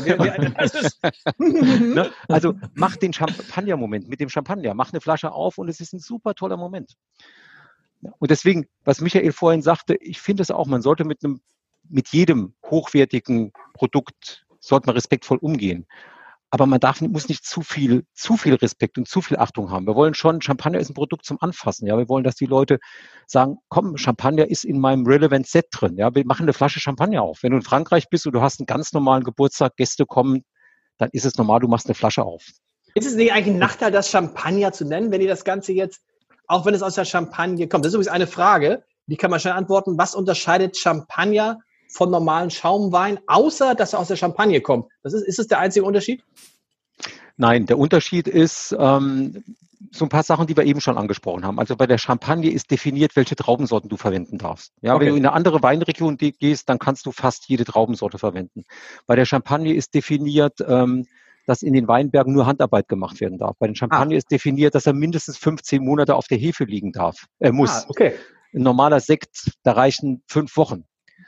Ne? Also mach den Champagner-Moment mit dem Champagner. Mach eine Flasche auf und es ist ein super toller Moment. Und deswegen, was Michael vorhin sagte, ich finde es auch, man sollte mit jedem hochwertigen Produkt sollte man respektvoll umgehen. Aber man muss nicht zu viel Respekt und zu viel Achtung haben. Wir wollen schon, Champagner ist ein Produkt zum Anfassen. Ja, wir wollen, dass die Leute sagen, komm, Champagner ist in meinem Relevant Set drin. Ja, wir machen eine Flasche Champagner auf. Wenn du in Frankreich bist und du hast einen ganz normalen Geburtstag, Gäste kommen, dann ist es normal, du machst eine Flasche auf. Ist es nicht eigentlich ein Nachteil, das Champagner zu nennen, wenn ihr das Ganze jetzt, auch wenn es aus der Champagne kommt? Das ist übrigens eine Frage, die kann man schnell antworten. Was unterscheidet Champagner von normalen Schaumwein, außer dass er aus der Champagne kommt? Ist es der einzige Unterschied? Nein, der Unterschied ist so ein paar Sachen, die wir eben schon angesprochen haben. Also bei der Champagne ist definiert, welche Traubensorten du verwenden darfst. Ja, okay. Wenn du in eine andere Weinregion gehst, dann kannst du fast jede Traubensorte verwenden. Bei der Champagne ist definiert, dass in den Weinbergen nur Handarbeit gemacht werden darf. Bei den Champagner ist definiert, dass er mindestens 15 Monate auf der Hefe liegen muss. Okay. Ein normaler Sekt, da reichen 5 Wochen.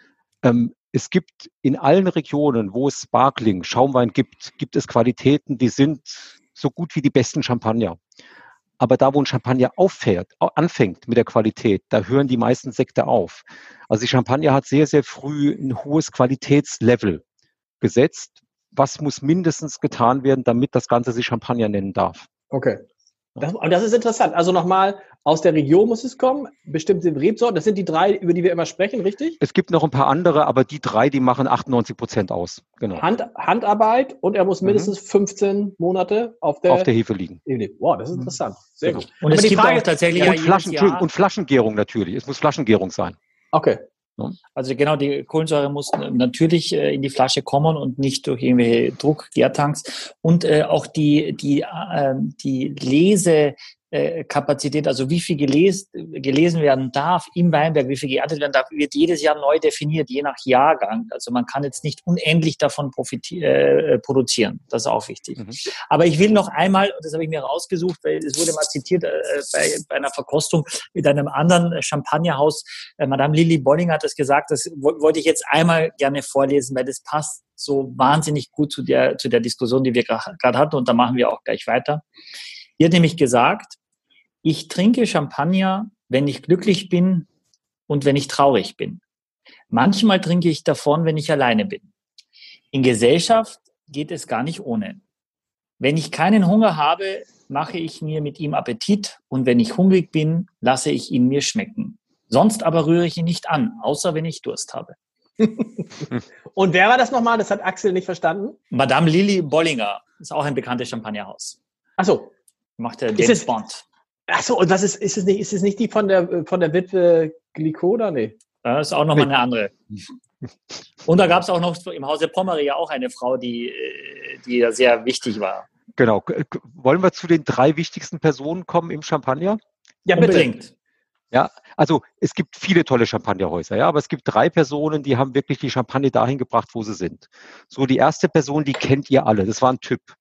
Es gibt in allen Regionen, wo es Sparkling, Schaumwein gibt es Qualitäten, die sind so gut wie die besten Champagner. Aber da, wo ein Champagner anfängt mit der Qualität, da hören die meisten Sekte auf. Also die Champagner hat sehr, sehr früh ein hohes Qualitätslevel gesetzt. Was muss mindestens getan werden, damit das Ganze sich Champagner nennen darf? Okay. Das ist interessant. Also nochmal, aus der Region muss es kommen, bestimmte Rebsorten. Das sind die 3, über die wir immer sprechen, richtig? Es gibt noch ein paar andere, aber die 3, die machen 98% aus. Genau. Handarbeit und er muss mindestens 15 Monate auf der Hefe liegen. Wow, das ist interessant. Sehr gut. Und es gibt auch tatsächlich und Flaschengärung natürlich. Es muss Flaschengärung sein. Okay. Also genau, die Kohlensäure muss natürlich in die Flasche kommen und nicht durch irgendwelche Druckgärtanks. Und auch die Lesekapazität, also wie viel gelesen werden darf im Weinberg, wie viel geerntet werden darf, wird jedes Jahr neu definiert, je nach Jahrgang. Also man kann jetzt nicht unendlich davon produzieren. Das ist auch wichtig. Aber ich will noch einmal, das habe ich mir rausgesucht, weil es wurde mal zitiert bei einer Verkostung mit einem anderen Champagnerhaus. Madame Lili Bollinger hat das gesagt, das wollte ich jetzt einmal gerne vorlesen, weil das passt so wahnsinnig gut zu der Diskussion, die wir gerade hatten, und da machen wir auch gleich weiter. Die hat nämlich gesagt, ich trinke Champagner, wenn ich glücklich bin und wenn ich traurig bin. Manchmal trinke ich davon, wenn ich alleine bin. In Gesellschaft geht es gar nicht ohne. Wenn ich keinen Hunger habe, mache ich mir mit ihm Appetit, und wenn ich hungrig bin, lasse ich ihn mir schmecken. Sonst aber rühre ich ihn nicht an, außer wenn ich Durst habe. Und wer war das nochmal? Das hat Axel nicht verstanden. Madame Lili Bollinger ist auch ein bekanntes Champagnerhaus. Ach so. Macht der James Bond. Ach so, und was ist es nicht die von der Witwe Glicot, oder? Nee. Das ist auch nochmal eine andere. Und da gab es auch noch im Hause Pommery ja auch eine Frau, die ja sehr wichtig war. Genau. Wollen wir zu den 3 wichtigsten Personen kommen im Champagner? Ja, bitte. Unbedingt. Ja, also es gibt viele tolle Champagnerhäuser, ja, aber es gibt 3 Personen, die haben wirklich die Champagner dahin gebracht, wo sie sind. So, die erste Person, die kennt ihr alle. Das war ein Typ.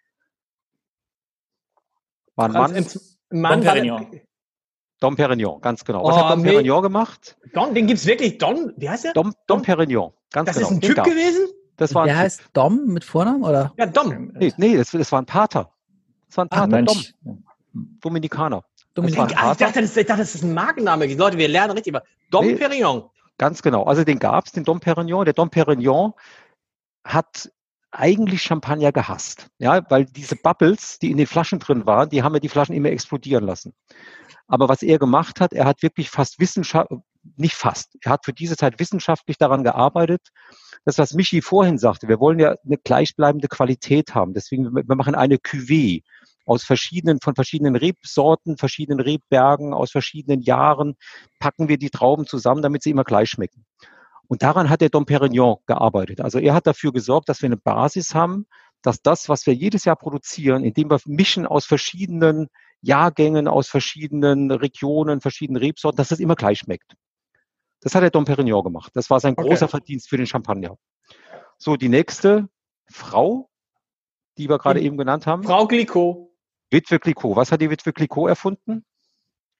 War ein Mann. Dom Perignon. Dom Perignon, ganz genau. Was hat Dom Perignon gemacht? Den gibt's wirklich? Wie heißt der? Dom Perignon, ganz das genau. Das ist ein Typ gewesen? Das war der heißt Dom mit Vornamen, oder? Ja, Dom. Nee, das war ein Pater. Das war ein Pater, Mensch. Dom. Dominikaner. Ich dachte, das ist ein Markenname. Leute, wir lernen richtig. Dom Perignon. Ganz genau. Also den gab's, den Dom Perignon. Der Dom Perignon hat eigentlich Champagner gehasst, ja, weil diese Bubbles, die in den Flaschen drin waren, die haben ja die Flaschen immer explodieren lassen. Aber was er gemacht hat, er hat wirklich er hat für diese Zeit wissenschaftlich daran gearbeitet, das, was Michi vorhin sagte, wir wollen ja eine gleichbleibende Qualität haben. Deswegen, wir machen eine Cuvée von verschiedenen Rebsorten, verschiedenen Rebbergen, aus verschiedenen Jahren, packen wir die Trauben zusammen, damit sie immer gleich schmecken. Und daran hat der Dom Perignon gearbeitet. Also er hat dafür gesorgt, dass wir eine Basis haben, dass das, was wir jedes Jahr produzieren, indem wir mischen aus verschiedenen Jahrgängen, aus verschiedenen Regionen, verschiedenen Rebsorten, dass das immer gleich schmeckt. Das hat der Dom Perignon gemacht. Das war sein großer Verdienst für den Champagner. So, die nächste Frau, die wir gerade eben genannt haben. Frau Glicot. Witwe Clicquot. Was hat die Witwe Clicquot erfunden?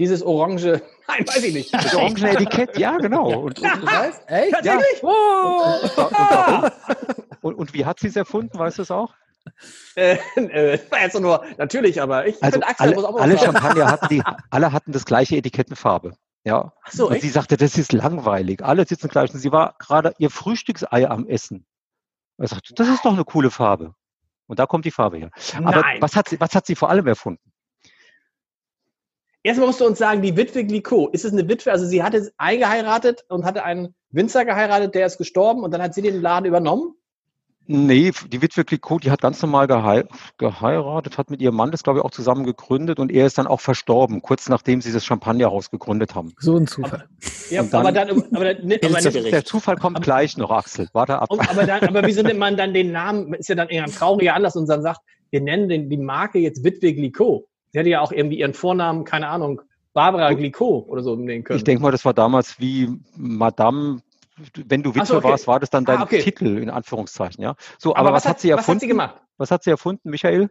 Dieses orange, nein, weiß ich nicht. Das orange Etikett, ja, genau. Und weißt? Echt? Tatsächlich? Ja. und wie hat sie es erfunden, weißt du es auch? War jetzt nur, natürlich, aber ich Also finde Axel muss auch alle was sagen. Champagner alle hatten das gleiche Etikettenfarbe. Ja. Ach so, Und echt? sie sagte, das ist langweilig. Alle sitzen gleich. Und sie war gerade ihr Frühstücksei am Essen. Er sagte, das ist doch eine coole Farbe. Und da kommt die Farbe her. Aber Nein. was hat sie vor allem erfunden? Erstmal musst du uns sagen, die Witwe Glicot, ist es eine Witwe? Also sie hatte eingeheiratet und hatte einen Winzer geheiratet, der ist gestorben und dann hat sie den Laden übernommen? Nee, die Witwe Clicquot, die hat ganz normal geheiratet, hat mit ihrem Mann das, glaube ich, auch zusammen gegründet und er ist dann auch verstorben, kurz nachdem sie das Champagnerhaus gegründet haben. So ein Zufall. Ja, Und dann- aber Der Zufall kommt gleich noch, Axel. Warte ab. aber wieso nimmt man dann den Namen? Ist ja dann eher ein trauriger Anlass und dann sagt, wir nennen die Marke jetzt Witwe Glicot. Sie hätte ja auch irgendwie ihren Vornamen, keine Ahnung, Barbara Glicot oder so nehmen können. Ich denke mal, das war damals wie Madame, wenn du Witwe Ach so, okay. warst, war das dann dein okay. Titel, in Anführungszeichen, ja. So, aber was hat sie Was erfunden? hat sie gemacht? Was hat sie erfunden, Michael?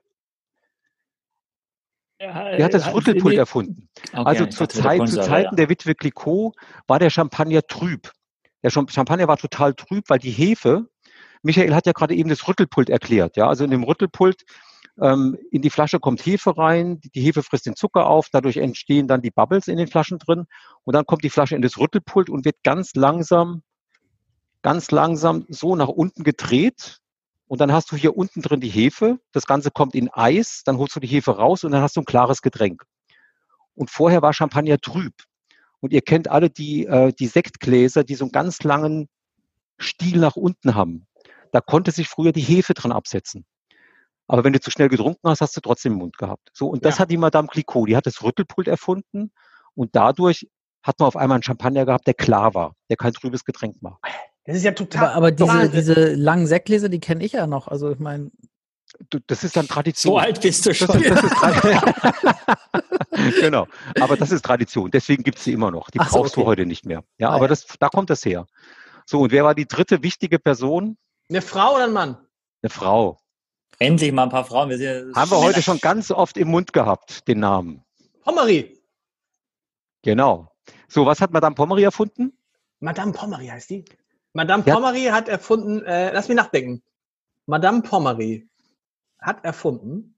Die hat das Rüttelpult erfunden. Okay, Also ich zu dachte, mit der Kohlensäure, Zeiten der Witwe Clicquot war der Champagner trüb. Der Champagner war total trüb, weil die Hefe, Michael hat ja gerade eben das Rüttelpult erklärt, ja. Also in dem Rüttelpult, in die Flasche kommt Hefe rein, die Hefe frisst den Zucker auf, dadurch entstehen dann die Bubbles in den Flaschen drin und dann kommt die Flasche in das Rüttelpult und wird ganz langsam so nach unten gedreht und dann hast du hier unten drin die Hefe, das Ganze kommt in Eis, dann holst du die Hefe raus und dann hast du ein klares Getränk. Und vorher war Champagner trüb. Und ihr kennt alle die Sektgläser, die so einen ganz langen Stiel nach unten haben. Da konnte sich früher die Hefe dran absetzen. Aber wenn du zu schnell getrunken hast, hast du trotzdem im Mund gehabt. So, und das hat die Madame Clicquot, die hat das Rüttelpult erfunden und dadurch hat man auf einmal einen Champagner gehabt, der klar war, der kein trübes Getränk war. Das ist ja total. Aber Wahnsinn. diese langen Sektgläser, die kenne ich ja noch. Also ich meine, Das ist dann Tradition. So alt bist du schon. Das ist genau. Aber das ist Tradition. Deswegen gibt es sie immer noch. Die brauchst du heute nicht mehr. Ja, aber da kommt das her. So, und wer war die dritte wichtige Person? Eine Frau oder ein Mann? Eine Frau. Endlich mal ein paar Frauen. Haben wir heute schon ganz oft im Mund gehabt, den Namen. Pommery. Genau. So, was hat Madame Pommery erfunden? Madame Pommery heißt die. Madame Pommery hat erfunden, lass mich nachdenken. Madame Pommery hat erfunden.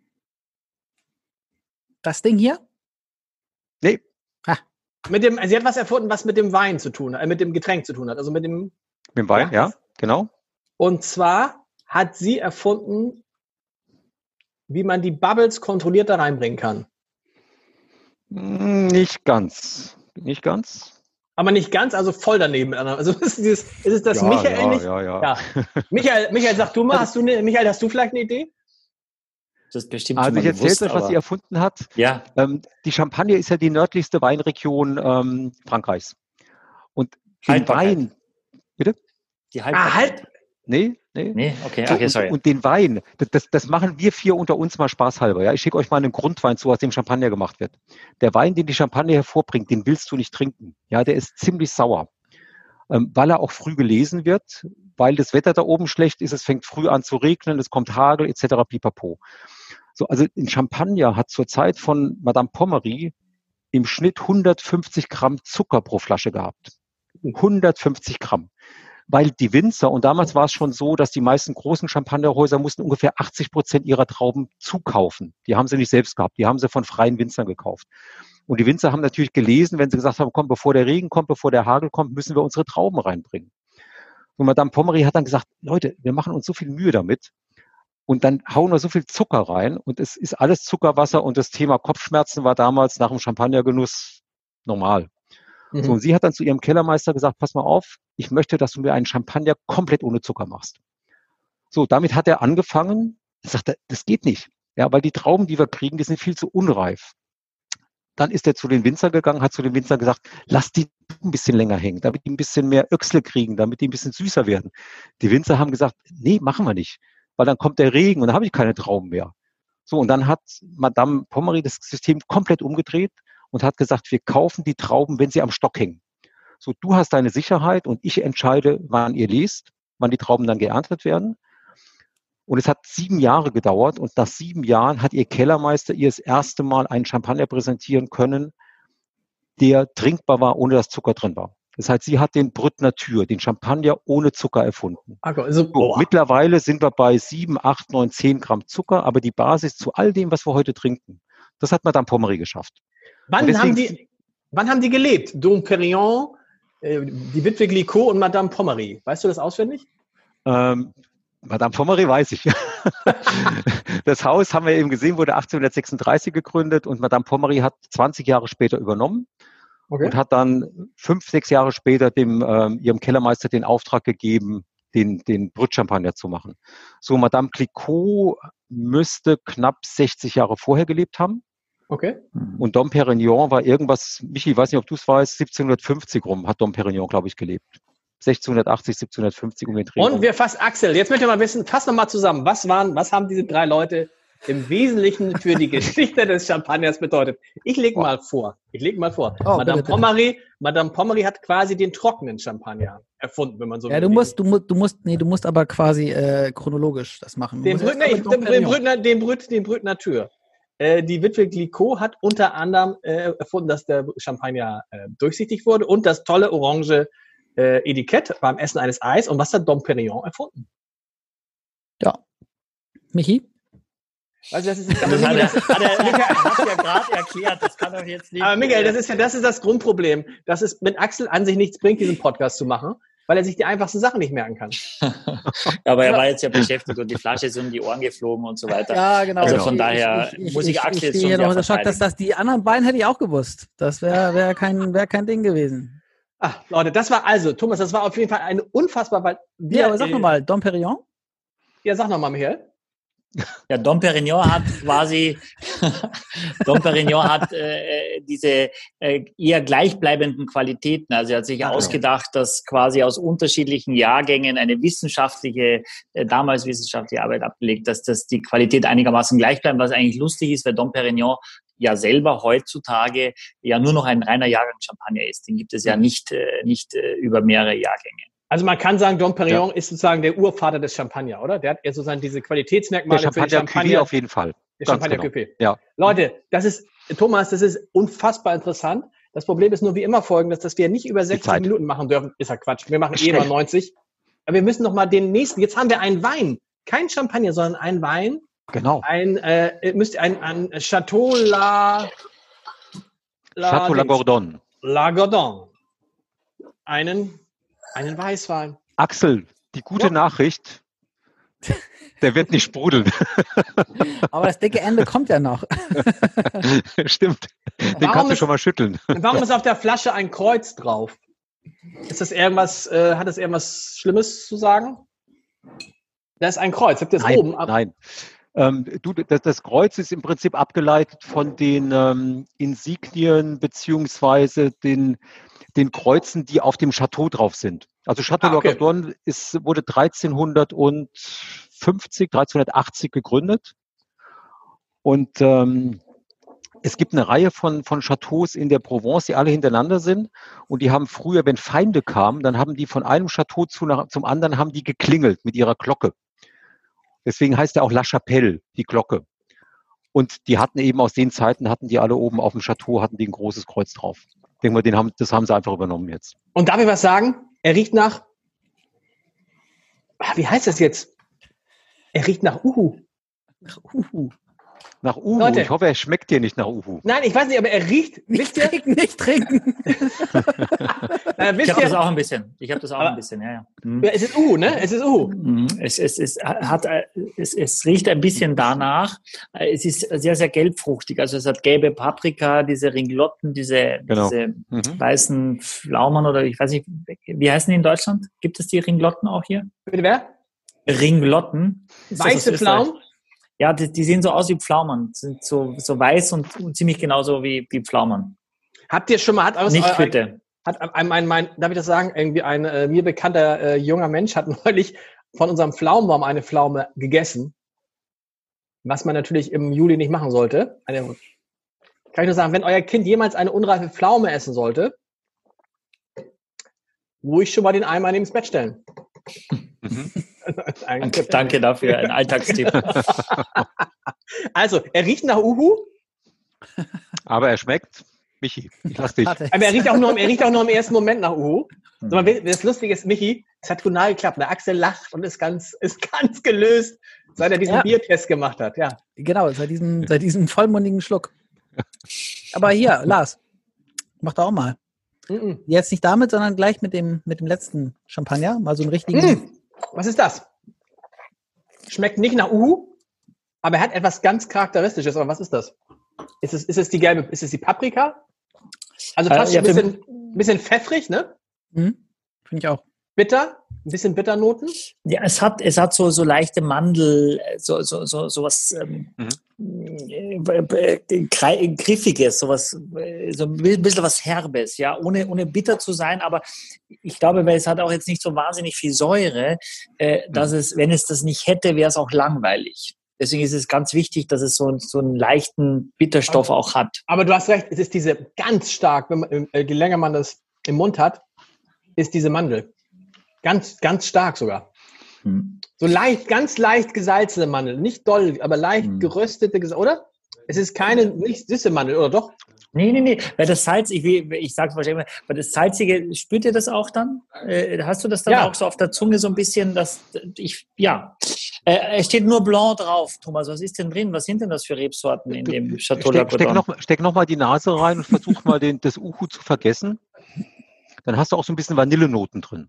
das Ding hier? Nee. Sie hat was erfunden, was mit dem Wein zu tun hat, mit dem Getränk zu tun hat. Also mit dem Wein, ja, genau. Und zwar hat sie erfunden, wie man die Bubbles kontrolliert da reinbringen kann. Nicht ganz. Nicht ganz. Aber nicht ganz, also voll daneben. Also ist es das Michael nicht? Ja. Michael, sag du mal, Michael, hast du vielleicht eine Idee? Das ist bestimmt Also schon ich mal erzähle gewusst, euch, was sie erfunden hat. Ja. Die Champagne ist ja die nördlichste Weinregion Frankreichs. Und den Wein... Bitte? Die Haltbarkeit. Nee. Nee, okay, sorry. Und den Wein, das machen wir vier unter uns mal spaßhalber. Ja? Ich schicke euch mal einen Grundwein zu, aus dem Champagner gemacht wird. Der Wein, den die Champagne hervorbringt, den willst du nicht trinken. Ja, der ist ziemlich sauer, weil er auch früh gelesen wird, weil das Wetter da oben schlecht ist, es fängt früh an zu regnen, es kommt Hagel etc. pipapo. So, also ein Champagner hat zur Zeit von Madame Pommery im Schnitt 150 Gramm Zucker pro Flasche gehabt. 150 Gramm. Weil die Winzer, und damals war es schon so, dass die meisten großen Champagnerhäuser mussten ungefähr 80% ihrer Trauben zukaufen. Die haben sie nicht selbst gehabt, die haben sie von freien Winzern gekauft. Und die Winzer haben natürlich gelesen, wenn sie gesagt haben, komm, bevor der Regen kommt, bevor der Hagel kommt, müssen wir unsere Trauben reinbringen. Und Madame Pommery hat dann gesagt, Leute, wir machen uns so viel Mühe damit und dann hauen wir so viel Zucker rein und es ist alles Zuckerwasser und das Thema Kopfschmerzen war damals nach dem Champagnergenuss normal. So, und sie hat dann zu ihrem Kellermeister gesagt, pass mal auf, ich möchte, dass du mir einen Champagner komplett ohne Zucker machst. So, damit hat er angefangen, sagt er, das geht nicht. Ja, weil die Trauben, die wir kriegen, die sind viel zu unreif. Dann ist er zu den Winzer gegangen, hat zu den Winzer gesagt, lass die ein bisschen länger hängen, damit die ein bisschen mehr Öchsle kriegen, damit die ein bisschen süßer werden. Die Winzer haben gesagt, nee, machen wir nicht, weil dann kommt der Regen und dann habe ich keine Trauben mehr. So, und dann hat Madame Pommery das System komplett umgedreht und hat gesagt, wir kaufen die Trauben, wenn sie am Stock hängen. So, du hast deine Sicherheit und ich entscheide, wann ihr lest, wann die Trauben dann geerntet werden. Und es hat 7 Jahre gedauert und nach 7 Jahren hat ihr Kellermeister ihr das erste Mal einen Champagner präsentieren können, der trinkbar war, ohne dass Zucker drin war. Das heißt, sie hat den Brut Nature, den Champagner ohne Zucker erfunden. Mittlerweile sind wir bei 7, 8, 9, 10 Gramm Zucker, aber die Basis zu all dem, was wir heute trinken, das hat Madame Pommery geschafft. Wann haben die gelebt? Dom Perignon, die Witwe Glicquot und Madame Pommery. Weißt du das auswendig? Madame Pommery weiß ich. Das Haus, haben wir eben gesehen, wurde 1836 gegründet und Madame Pommery hat 20 Jahre später übernommen. Okay. Und hat dann 5, 6 Jahre später ihrem Kellermeister den Auftrag gegeben, den Brut Champagner zu machen. So, Madame Glicquot müsste knapp 60 Jahre vorher gelebt haben. Okay. Und Dom Perignon war irgendwas, Michi, ich weiß nicht, ob du es weißt, 1750 rum hat Dom Perignon, glaube ich, gelebt. 1680, 1750 um den Dreh. Und Axel, jetzt möchte ich mal wissen, fass nochmal zusammen, was haben diese 3 Leute im Wesentlichen für die Geschichte des Champagners bedeutet? Ich leg mal vor. Madame Pommery hat quasi den trockenen Champagner erfunden, wenn man so will. Ja, du musst aber quasi chronologisch das machen. Den Brut Nature. Die Witwe Glicquot hat unter anderem erfunden, dass der Champagner durchsichtig wurde und das tolle orange Etikett beim Essen eines Eis. Und was hat Dom Perignon erfunden? Ja. Michi? Also das hat er gerade erklärt, das kann doch jetzt nicht. Aber Michael, das ist das Grundproblem, dass es mit Axel an sich nichts bringt, diesen Podcast zu machen, weil er sich die einfachsten Sachen nicht merken kann. Aber er war jetzt ja beschäftigt und die Flasche ist um die Ohren geflogen und so weiter. Ja, genau. Also von daher muss ich Axel jetzt schon sehr verteidigen. Dass die anderen beiden hätte ich auch gewusst. Das wäre kein Ding gewesen. Ach, Leute, Thomas, das war auf jeden Fall eine unfassbar, weil aber sag nochmal, Dom Perignon? Ja, sag nochmal, Michael. Ja, Dom Perignon hat diese eher gleichbleibenden Qualitäten. Also er hat sich ausgedacht, dass quasi aus unterschiedlichen Jahrgängen eine damals wissenschaftliche Arbeit abgelegt, dass das die Qualität einigermaßen gleich bleibt, was eigentlich lustig ist, weil Dom Perignon ja selber heutzutage ja nur noch ein reiner Jahrgang Champagner ist. Den gibt es ja nicht über mehrere Jahrgänge. Also man kann sagen, Dom Perignon ist sozusagen der Urvater des Champagner, oder? Der hat ja sozusagen diese Qualitätsmerkmale für den Champagner auf jeden Fall. Der Champagner-Cuvée. Genau. Ja. Leute, das ist unfassbar interessant. Das Problem ist nur wie immer folgendes, dass wir nicht über 60 Minuten machen dürfen. Ist ja Quatsch. Wir machen immer 90. Aber wir müssen noch mal den nächsten. Jetzt haben wir einen Wein. Kein Champagner, sondern einen Wein. Genau. Ein Chateau La Gordon. La Gordon. Einen Weißwein. Axel, die gute Nachricht, der wird nicht sprudeln. Aber das dicke Ende kommt ja noch. Stimmt. Den kannst du schon mal schütteln. Warum ist auf der Flasche ein Kreuz drauf? Ist das hat das irgendwas Schlimmes zu sagen? Da ist ein Kreuz. Habt ihr das oben? Nein. Das Kreuz ist im Prinzip abgeleitet von den Insignien beziehungsweise den Kreuzen, die auf dem Chateau drauf sind. Also Chateau La Gordon wurde 1380 gegründet. Und es gibt eine Reihe von Chateaus in der Provence, die alle hintereinander sind. Und die haben früher, wenn Feinde kamen, dann haben die von einem Chateau zum anderen haben die geklingelt mit ihrer Glocke. Deswegen heißt er auch La Chapelle, die Glocke. Und die hatten eben aus den Zeiten, hatten die alle oben auf dem Chateau, hatten die ein großes Kreuz drauf. Ich denke mal, das haben sie einfach übernommen jetzt. Und darf ich was sagen? Er riecht nach, wie heißt das jetzt? Er riecht nach Uhu. Nach Uhu. Leute. Ich hoffe, er schmeckt dir nicht nach Uhu. Nein, ich weiß nicht, aber er riecht. Nicht trinken. Ich habe das auch ein bisschen. Ja. Ja, es ist Uhu, ne? Es ist Uhu. Es riecht ein bisschen danach. Es ist sehr, sehr gelbfruchtig. Also es hat gelbe Paprika, diese Ringlotten, diese weißen Pflaumen oder ich weiß nicht, wie heißen die in Deutschland? Gibt es die Ringlotten auch hier? Bitte wer? Ringlotten. Weiße Pflaumen? Ja, die sehen so aus wie Pflaumen. Sind so weiß und ziemlich genauso wie Pflaumen. Habt ihr schon mal, darf ich das sagen, irgendwie ein mir bekannter junger Mensch hat neulich von unserem Pflaumenbaum eine Pflaume gegessen, was man natürlich im Juli nicht machen sollte. Kann ich nur sagen, wenn euer Kind jemals eine unreife Pflaume essen sollte, ruhig schon mal den Eimer neben das Bett stellen. Danke dafür, ein Alltagstipp. Also, er riecht nach Uhu. Aber er schmeckt Michi, ich lass dich. Warte. Aber er riecht auch nur im ersten Moment nach Uhu. Das Lustige ist, Michi, es hat total geklappt. Der Axel lacht und ist ganz gelöst, seit er diesen Biertest gemacht hat. Ja. Genau, seit diesem vollmundigen Schluck. Aber hier, Lars, mach doch auch mal. Jetzt nicht damit, sondern gleich mit dem letzten Champagner. Mal so einen richtigen. Was ist das? Schmeckt nicht nach Uhu, aber er hat etwas ganz Charakteristisches. Aber was ist das? Ist es die Paprika? Also fast ein bisschen pfeffrig, ne? Finde ich auch. Bitter? Ein bisschen Bitternoten? Ja, es hat so leichte Mandel, sowas Griffiges, sowas, so ein bisschen was Herbes, ja, ohne bitter zu sein, aber ich glaube, weil es hat auch jetzt nicht so wahnsinnig viel Säure, dass es, wenn es das nicht hätte, wäre es auch langweilig. Deswegen ist es ganz wichtig, dass es so einen leichten Bitterstoff auch hat. Aber du hast recht, es ist diese ganz stark, je länger man das im Mund hat, ist diese Mandel. Ganz, ganz stark sogar. So leicht, ganz leicht gesalzene Mandel. Nicht doll, aber leicht geröstete, oder? Es ist nicht süße Mandel, oder doch? Nee. Weil das Salz, ich sag's wahrscheinlich, weil das Salzige, spürt ihr das auch dann? Hast du das dann auch so auf der Zunge so ein bisschen, es steht nur Blanc drauf, Thomas. Was ist denn drin? Was sind denn das für Rebsorten in dem Chateau Lagardon? Steck noch mal die Nase rein und versuch mal das Uhu zu vergessen. Dann hast du auch so ein bisschen Vanillenoten drin.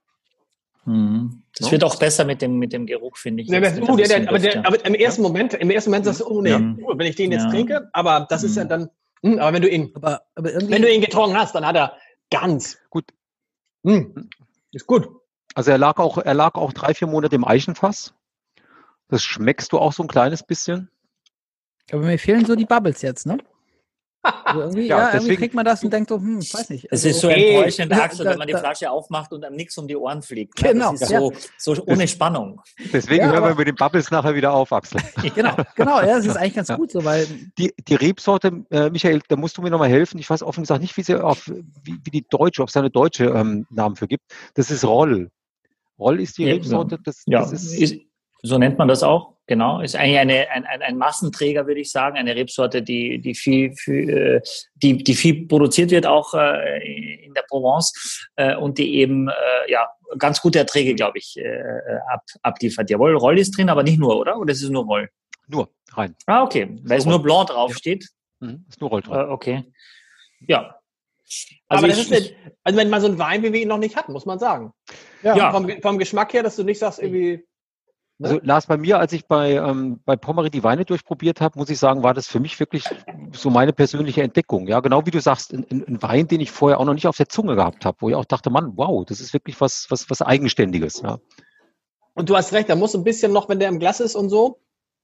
Das wird auch besser mit dem Geruch, finde ich. Aber im ersten Moment sagst du, wenn ich den jetzt trinke, aber das ist ja dann, aber wenn du ihn getrunken hast, dann hat er ganz gut. Ist gut. Also er lag auch 3-4 Monate im Eichenfass. Das schmeckst du auch so ein kleines bisschen. Aber mir fehlen so die Bubbles jetzt, ne? Also irgendwie kriegt man das und denkt so, weiß nicht. Es ist so enttäuschend, Axel, wenn man die Flasche aufmacht und einem nichts um die Ohren fliegt. Genau. Das ist so ohne Spannung. Deswegen hören wir mit den Bubbles nachher wieder auf, Axel. Genau, das ist eigentlich ganz gut so, weil... Die Rebsorte, Michael, da musst du mir nochmal helfen. Ich weiß offen gesagt nicht, wie die deutsche, ob es da eine deutsche Namen für gibt. Das ist Roll. Roll ist die Rebsorte. Das ist so nennt man das auch, genau. Ist eigentlich ein Massenträger, würde ich sagen, eine Rebsorte, die viel produziert wird, auch in der Provence und die eben ganz gute Erträge, glaube ich, abliefert. Jawohl, Roll ist drin, aber nicht nur, oder? Oder ist es nur Roll? Nur, rein. Ah, okay, weil es nur Blanc draufsteht. Ist nur Roll drauf. Okay, ja. Also aber wenn man so einen Wein, wie wir ihn noch nicht hatten, muss man sagen. Ja. Vom Geschmack her, dass du nicht sagst, irgendwie... Also Lars, bei mir, als ich bei Pommery die Weine durchprobiert habe, muss ich sagen, war das für mich wirklich so meine persönliche Entdeckung. Ja, genau wie du sagst, ein Wein, den ich vorher auch noch nicht auf der Zunge gehabt habe, wo ich auch dachte, Mann, wow, das ist wirklich was Eigenständiges. Ja. Und du hast recht, da muss ein bisschen noch, wenn der im Glas ist und so.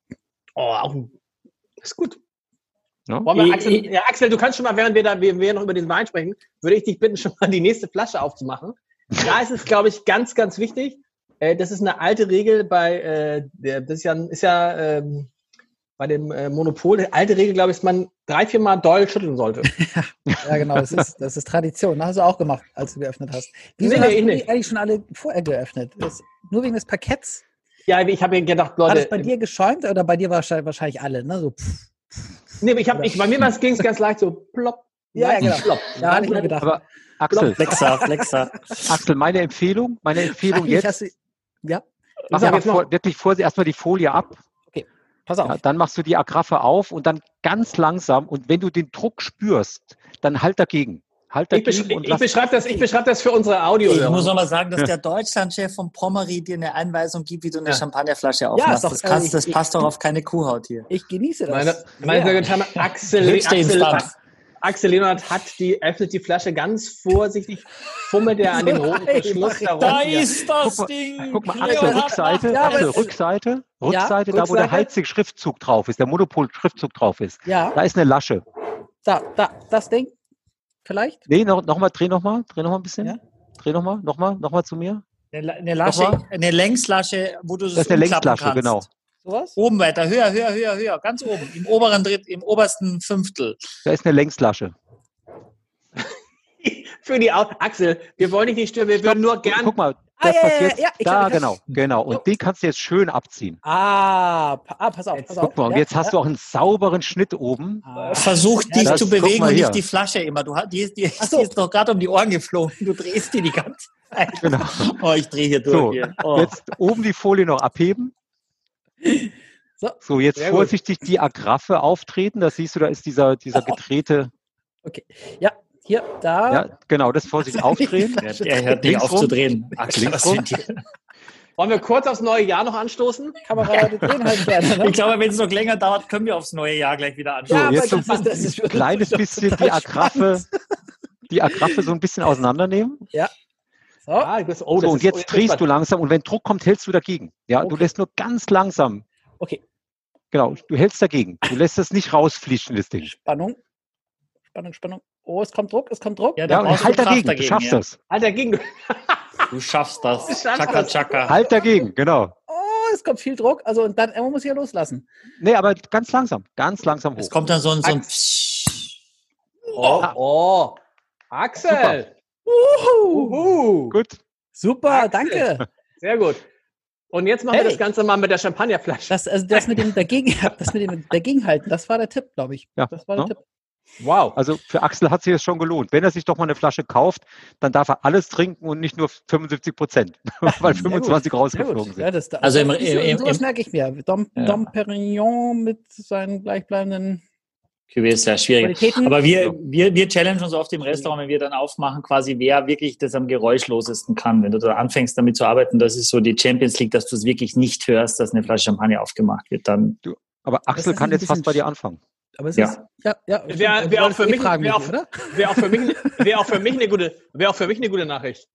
Ist gut. Ja? Axel, du kannst schon mal, während wir noch über den Wein sprechen, würde ich dich bitten, schon mal die nächste Flasche aufzumachen. Da ist es, glaube ich, ganz, ganz wichtig. Das ist eine alte Regel bei bei dem Monopol. Die alte Regel, glaube ich, dass man 3-4 Mal doll schütteln sollte. Ja, genau. Das ist Tradition. Das hast du auch gemacht, als du geöffnet hast. Wieso hast du die eigentlich schon alle vorher geöffnet? Nur wegen des Parketts? Ja, ich habe mir gedacht, Leute... Hat es bei dir geschäumt oder bei dir wahrscheinlich alle? Ne? So, Nee, bei mir ging es ganz leicht so plopp. Ja, genau. Plopp. Ja, hatte ich mir gedacht. Aber Axel, Flexer. Axel, meine Empfehlung jetzt... Ja. Mach wirklich erstmal die Folie ab. Okay, pass auf. Ja, dann machst du die Agraffe auf und dann ganz langsam. Und wenn du den Druck spürst, dann halt dagegen. Ich beschreibe das für unsere Audio. Ich muss noch mal sagen, dass der Deutschlandchef von Pommery dir eine Einweisung gibt, wie du eine Champagnerflasche aufmachst. Ja, das passt doch auf keine Kuhhaut hier. Ich genieße das. Meine sehr geehrten Damen, Axel Leonhardt öffnet die Flasche ganz vorsichtig, fummelt er an dem roten Verschluss herum. Da ist das Ding! Guck mal, Axel, Rückseite, da wo der Halsig-Schriftzug drauf ist, der Monopol-Schriftzug drauf ist. Ja. Da ist eine Lasche. Da, das Ding? Vielleicht? Nee, dreh noch mal ein bisschen. Ja? Dreh noch mal zu mir. Eine Lasche, eine Längslasche, wo du das ist eine Längslasche, kannst. Genau. Sowas? Oben weiter, höher, ganz oben, im obersten Fünftel. Da ist eine Längslasche. Für die Axel, wir wollen dich nicht stören, wir würden nur gern... Guck mal, Das passiert. Ja, Genau. Und den kannst du jetzt schön abziehen. Pass auf. Guck mal, und jetzt hast du auch einen sauberen Schnitt oben. Versuch dich zu bewegen und hier. nicht die Flasche immer. Die ist doch gerade um die Ohren geflogen. Du drehst die ganze Zeit. Genau. Oh, ich drehe hier durch. Jetzt oben die Folie noch abheben. So, jetzt Sehr vorsichtig die Agraffe auftreten. Da siehst du, da ist dieser gedrehte. Okay. Ja, hier, da. Ja, genau, das vorsichtig aufdrehen. Er hört nicht auf zu drehen. Axel, was sind die? Wollen wir kurz aufs neue Jahr noch anstoßen? Kamera, die drehen halt gerne. Ne? Ich glaube, wenn es noch länger dauert, können wir aufs neue Jahr gleich wieder anschauen. Ja, jetzt aber so das ist ein kleines bisschen die Agraffe so ein bisschen auseinandernehmen. Ja. So. Und jetzt drehst du langsam und wenn Druck kommt, hältst du dagegen. Ja, du lässt nur ganz langsam. Okay. Genau, du hältst dagegen. Du lässt es nicht rausfließen, das Ding. Spannung. Oh, es kommt Druck. Ja, Ja, und halt dagegen, du schaffst das. Halt dagegen. Du schaffst das. Chaka, chaka. Halt dagegen, genau. Oh, es kommt viel Druck. Also, und dann, man muss hier loslassen. Nee, aber ganz langsam hoch. Es kommt dann so ein Oh. Axel. Gut. Super, Axel. danke. Sehr gut. Und jetzt machen wir das Ganze mal mit der Champagnerflasche. Das mit dem Dagegenhalten, das war der Tipp, glaube ich. Ja, Das war der Tipp. Wow. Also für Axel hat sich das schon gelohnt. Wenn er sich doch mal eine Flasche kauft, dann darf er alles trinken und nicht nur 75%, weil 25 rausgeflogen sind. Ja, Also sowas merke ich mir. Dom Perignon mit seinen gleichbleibenden Cuvée ist sehr schwierig. Qualitäten. Aber wir challengen uns oft im Restaurant, wenn wir dann aufmachen, quasi wer wirklich das am geräuschlosesten kann. Wenn du da anfängst damit zu arbeiten, das ist so die Champions League, dass du es wirklich nicht hörst, dass eine Flasche Champagner aufgemacht wird. Dann Aber Axel kann jetzt fast bei dir anfangen. Aber es Ja. ist, ja. Wäre auch für mich eine gute Nachricht.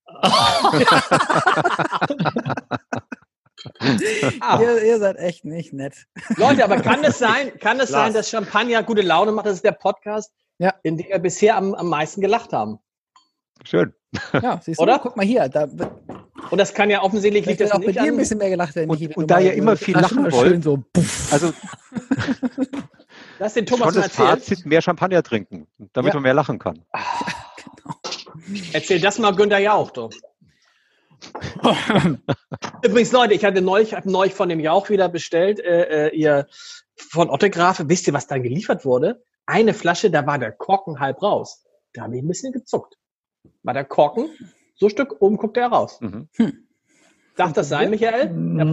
Ihr seid echt nicht nett. Leute, aber kann es sein, dass Champagner gute Laune macht? Das ist der Podcast, in dem wir bisher am meisten gelacht haben. Schön. Ja, siehst du, Oder? guck mal hier. Und das kann ja offensichtlich Ich liegt will das auch bei nicht dir ein an. bisschen mehr gelacht werden. Und da ihr immer viel lachen wollt, so, puff. also Lass den schon Thomas mal das erzählen. Fazit, mehr Champagner trinken, damit man mehr lachen kann. Erzähl das mal Günther Jauch, doch. Übrigens, Leute, ich habe neulich von dem Jauch wieder bestellt, ihr von Ottegrafe. Wisst ihr, was dann geliefert wurde? Eine Flasche, da war der Korken halb raus. Da habe ich ein bisschen gezuckt. War der Korken, so ein Stück, oben guckt er raus. Mhm. Darf das sein, Michael?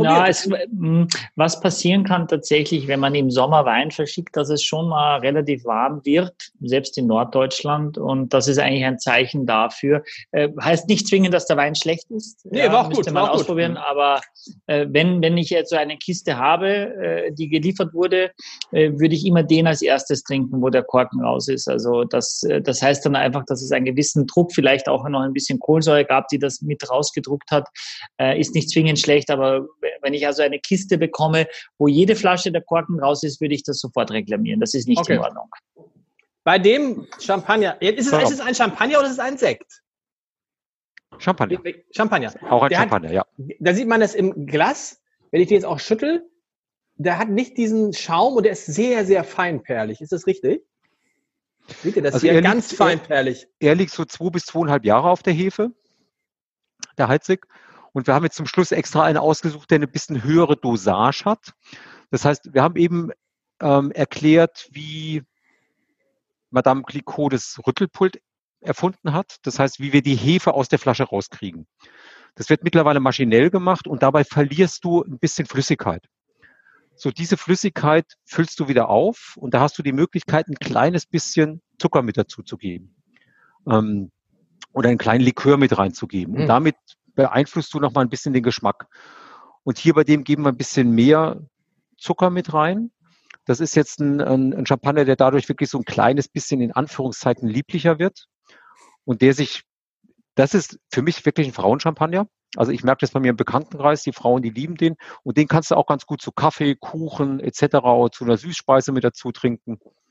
Was passieren kann tatsächlich, wenn man im Sommer Wein verschickt, dass es schon mal relativ warm wird, selbst in Norddeutschland. Und das ist eigentlich ein Zeichen dafür. Heißt nicht zwingend, dass der Wein schlecht ist. Nee, war auch gut. Müsste man ausprobieren. Aber wenn ich jetzt so eine Kiste habe, die geliefert wurde, würde ich immer den als erstes trinken, wo der Korken raus ist. Also das heißt dann einfach, dass es einen gewissen Druck, vielleicht auch noch ein bisschen Kohlensäure gab, die das mit rausgedruckt hat. Ist nicht zwingend schlecht, aber wenn ich also eine Kiste bekomme, wo jede Flasche der Korken raus ist, würde ich das sofort reklamieren. Das ist nicht in Ordnung. Bei dem Champagner, ist es ein Champagner oder ist es ein Sekt? Champagner. Champagner. Auch ein Champagner, ja. Da sieht man das im Glas, wenn ich den jetzt auch schüttel, der hat nicht diesen Schaum und der ist sehr, sehr feinperlig. Ist das richtig? Seht ihr das Also hier? Ganz feinperlig. Er liegt so 2 bis 2,5 Jahre auf der Hefe, der Heidsieck. Und wir haben jetzt zum Schluss extra einen ausgesucht, der eine bisschen höhere Dosage hat. Das heißt, wir haben eben erklärt, wie Madame Clicquot das Rüttelpult erfunden hat. Das heißt, wie wir die Hefe aus der Flasche rauskriegen. Das wird mittlerweile maschinell gemacht und dabei verlierst du ein bisschen Flüssigkeit. So, diese Flüssigkeit füllst du wieder auf und da hast du die Möglichkeit, ein kleines bisschen Zucker mit dazu zu geben. Oder einen kleinen Likör mit reinzugeben. Und damit beeinflusst du noch mal ein bisschen den Geschmack. Und hier bei dem geben wir ein bisschen mehr Zucker mit rein. Das ist jetzt ein Champagner, der dadurch wirklich so ein kleines bisschen in Anführungszeiten lieblicher wird. Und das ist für mich wirklich ein Frauenchampagner. Also ich merke das bei mir im Bekanntenkreis, die Frauen, die lieben den. Und den kannst du auch ganz gut zu Kaffee, Kuchen etc. oder zu einer Süßspeise mit dazu trinken.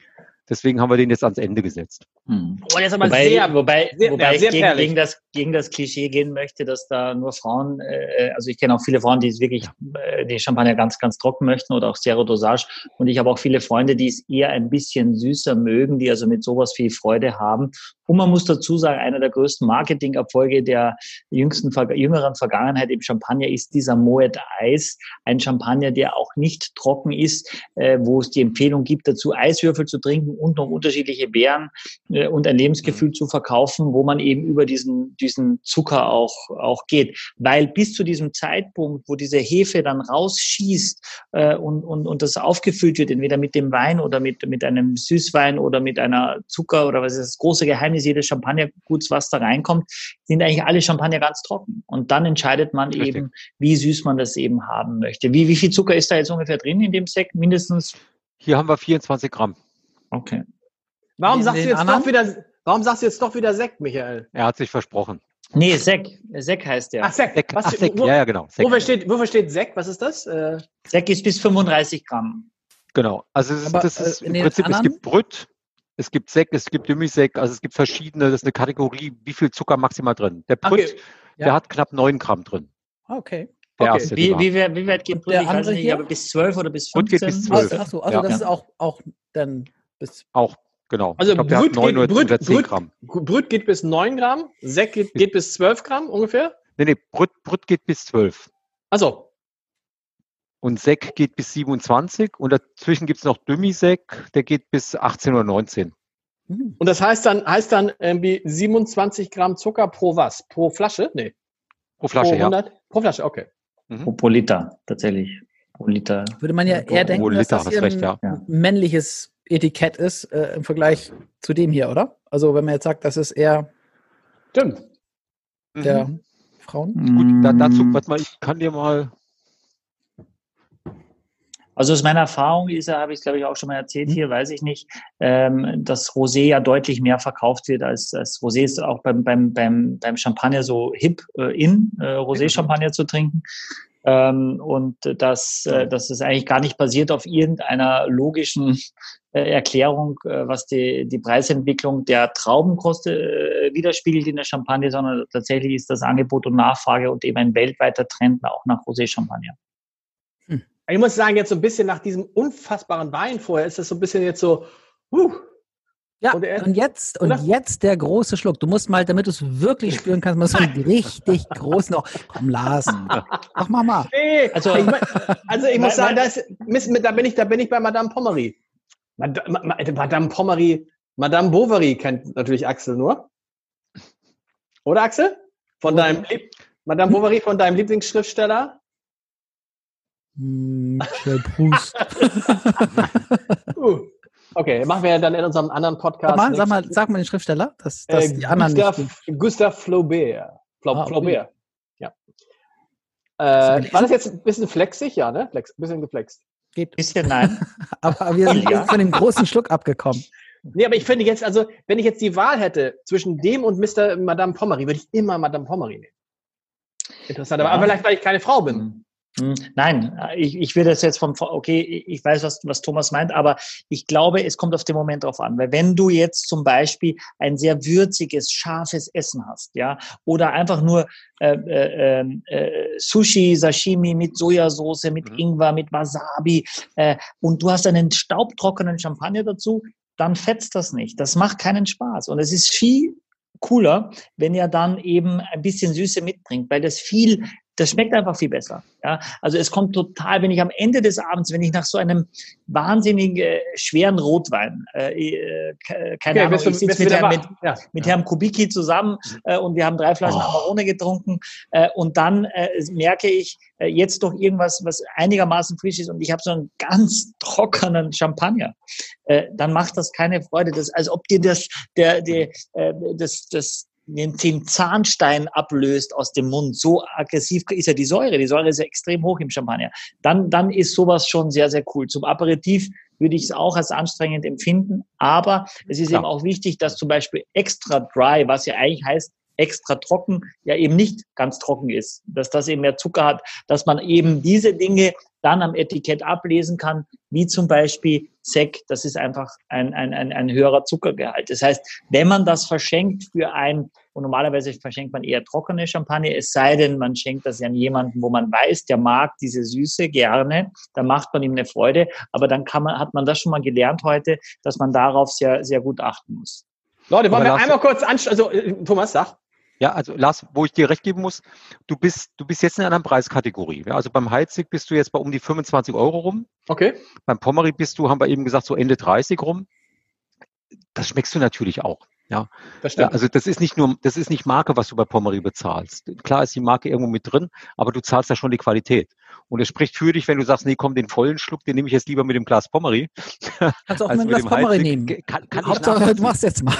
Deswegen haben wir den jetzt ans Ende gesetzt. Oh, der ist aber wobei ich sehr gegen das Klischee gehen möchte, dass da nur Frauen, also ich kenne auch viele Frauen, die es wirklich die Champagner ganz, ganz trocken möchten oder auch Zero Dosage. Und ich habe auch viele Freunde, die es eher ein bisschen süßer mögen, die also mit sowas viel Freude haben. Und man muss dazu sagen, einer der größten Marketingerfolge der jüngeren Vergangenheit im Champagner ist dieser Moet Eis, ein Champagner, der auch nicht trocken ist, wo es die Empfehlung gibt, dazu Eiswürfel zu trinken und noch unterschiedliche Beeren und ein Lebensgefühl zu verkaufen, wo man eben über diesen Zucker auch geht. Weil bis zu diesem Zeitpunkt, wo diese Hefe dann rausschießt und das aufgefüllt wird, entweder mit dem Wein oder mit einem Süßwein oder mit einer Zucker oder was ist das große Geheimnis jedes Champagnerguts, was da reinkommt, sind eigentlich alle Champagner ganz trocken. Und dann entscheidet man eben, wie süß man das eben haben möchte. Wie viel Zucker ist da jetzt ungefähr drin in dem Sekt? Mindestens? Hier haben wir 24 Gramm. Okay. Warum sagst du jetzt doch wieder Sekt, Michael? Er hat sich versprochen. Nee, Sek. Sek heißt der. Ach, Sek. Sek. Ja, genau. Sek. Wofür steht Sek? Was ist das? Sek ist bis 35 Gramm. Genau. Also das ist im Prinzip, es gibt Brüt, es gibt Sek, es gibt Demi-Sek, also es gibt verschiedene, das ist eine Kategorie, wie viel Zucker maximal drin. Der Brüt, der hat knapp 9 Gramm drin. Okay. Der erste, wie weit geht Brüt? Ich weiß nicht, aber bis 12 oder bis 15? Brüt geht bis 12. Achso, das ist auch dann bis... Auch, genau. Also ich glaube, der hat 9 oder 10 Gramm. Brüt geht bis 9 Gramm, Sek geht bis 12 Gramm ungefähr? Nee, Brüt geht bis 12. Achso. Und Sek geht bis 27 und dazwischen gibt es noch Demi-Sek, der geht bis 18 oder 19. Und das heißt dann irgendwie 27 Gramm Zucker pro was? Pro Flasche? Nee. Pro Flasche, pro 100? Pro Flasche, okay. Pro Liter, tatsächlich. Pro Liter. Würde man ja eher denken, dass das hier ein männliches Etikett ist im Vergleich zu dem hier, oder? Also wenn man jetzt sagt, das ist eher Stimmt. der Frauen. Gut, dazu, warte mal, ich kann dir mal... Also aus meiner Erfahrung habe ich es, glaube ich, auch schon mal erzählt hier, weiß ich nicht, dass Rosé ja deutlich mehr verkauft wird als Rosé ist auch beim Champagner so hip Rosé-Champagner zu trinken. Und dass es eigentlich gar nicht basiert auf irgendeiner logischen Erklärung, was die Preisentwicklung der Traubenkoste widerspiegelt in der Champagner, sondern tatsächlich ist das Angebot und Nachfrage und eben ein weltweiter Trend auch nach Rosé-Champagner. Ich muss sagen, jetzt so ein bisschen nach diesem unfassbaren Wein vorher ist das so ein bisschen jetzt so, Ja, und jetzt der große Schluck. Du musst mal, damit du es wirklich spüren kannst, mal so einen richtig großen noch. Komm, Lars. Ach, Mama. Nee, also ich muss sagen, da bin ich bei Madame Pommery. Madame Pommery, Madame Bovary kennt natürlich Axel nur. Oder Axel? Madame Bovary von deinem Lieblingsschriftsteller? Michel Proust. Okay, machen wir dann in unserem anderen Podcast. Sag mal den Schriftsteller. Dass die anderen Gustav Flaubert. Flaubert. Ja. War das jetzt ein bisschen flexig? Ja, ne? Ein bisschen geflext. Geht. Bisschen nein. Aber wir sind von dem großen Schluck abgekommen. Nee, aber ich finde jetzt, also, wenn ich jetzt die Wahl hätte zwischen dem und Madame Pommery, würde ich immer Madame Pommery nehmen. Interessant, aber vielleicht, weil ich keine Frau bin. Nein, ich will das jetzt ich weiß, was Thomas meint, aber ich glaube, es kommt auf den Moment drauf an, weil wenn du jetzt zum Beispiel ein sehr würziges, scharfes Essen hast, ja, oder einfach nur Sushi, Sashimi mit Sojasauce, mit Ingwer, mit Wasabi und du hast einen staubtrockenen Champagner dazu, dann fetzt das nicht. Das macht keinen Spaß und es ist viel cooler, wenn ihr dann eben ein bisschen Süße mitbringt, weil das schmeckt einfach viel besser. Ja? Also es kommt total, wenn ich am Ende des Abends, wenn ich nach so einem wahnsinnig schweren Rotwein, keine Ahnung, ich sitze mit Herrn Kubicki zusammen und wir haben 3 Flaschen Amarone getrunken und dann merke ich jetzt doch irgendwas, was einigermaßen frisch ist und ich habe so einen ganz trockenen Champagner. Dann macht das keine Freude. Das, als ob dir den Zahnstein ablöst aus dem Mund. So aggressiv ist ja die Säure. Die Säure ist ja extrem hoch im Champagner. Dann ist sowas schon sehr, sehr cool. Zum Aperitif würde ich es auch als anstrengend empfinden. Aber es ist eben auch wichtig, dass zum Beispiel extra dry, was ja eigentlich heißt, extra trocken, ja eben nicht ganz trocken ist. Dass das eben mehr Zucker hat, dass man eben diese Dinge dann am Etikett ablesen kann, wie zum Beispiel Sekt, das ist einfach ein höherer Zuckergehalt. Das heißt, wenn man das verschenkt und normalerweise verschenkt man eher trockene Champagner, es sei denn, man schenkt das an jemanden, wo man weiß, der mag diese Süße gerne, dann macht man ihm eine Freude, aber dann hat man das schon mal gelernt heute, dass man darauf sehr, sehr gut achten muss. Leute, wollen wir einmal kurz Thomas, sag. Ja, also Lars, wo ich dir recht geben muss, du bist jetzt in einer Preiskategorie. Ja, also beim Heidsieck bist du jetzt bei um die 25 Euro rum. Okay. Beim Pommery haben wir eben gesagt, so Ende 30 rum. Das schmeckst du natürlich auch. Ja, das stimmt. Also das ist nicht Marke, was du bei Pommery bezahlst. Klar ist die Marke irgendwo mit drin, aber du zahlst da schon die Qualität. Und es spricht für dich, wenn du sagst, nee, komm, den vollen Schluck, den nehme ich jetzt lieber mit dem Glas Pommery. Kannst auch mit dem Glas Pommery nehmen. Hauptsache, du machst jetzt mal.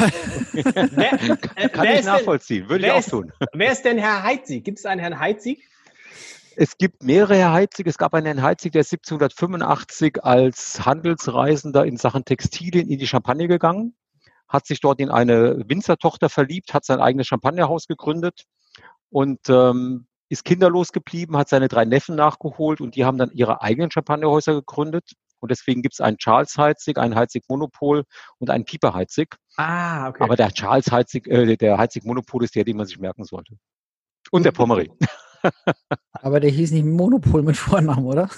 Kann ich nachvollziehen, würde ich auch tun. Wer ist denn Herr Heidsieck? Gibt es einen Herrn Heidsieck? Es gibt mehrere Herr Heidsieck. Es gab einen Herrn Heidsieck, der ist 1785 als Handelsreisender in Sachen Textilien in die Champagne gegangen, hat sich dort in eine Winzertochter verliebt, hat sein eigenes Champagnerhaus gegründet und ist kinderlos geblieben, hat seine 3 Neffen nachgeholt und die haben dann ihre eigenen Champagnerhäuser gegründet. Und deswegen gibt es einen Charles Heidsieck, einen Heidsieck Monopol und einen Pieper Heidsieck. Ah, okay. Aber der Charles Heidsieck, der Heidsieck Monopol ist der, den man sich merken sollte. Und der Pommery. Aber der hieß nicht Monopol mit Vornamen, oder?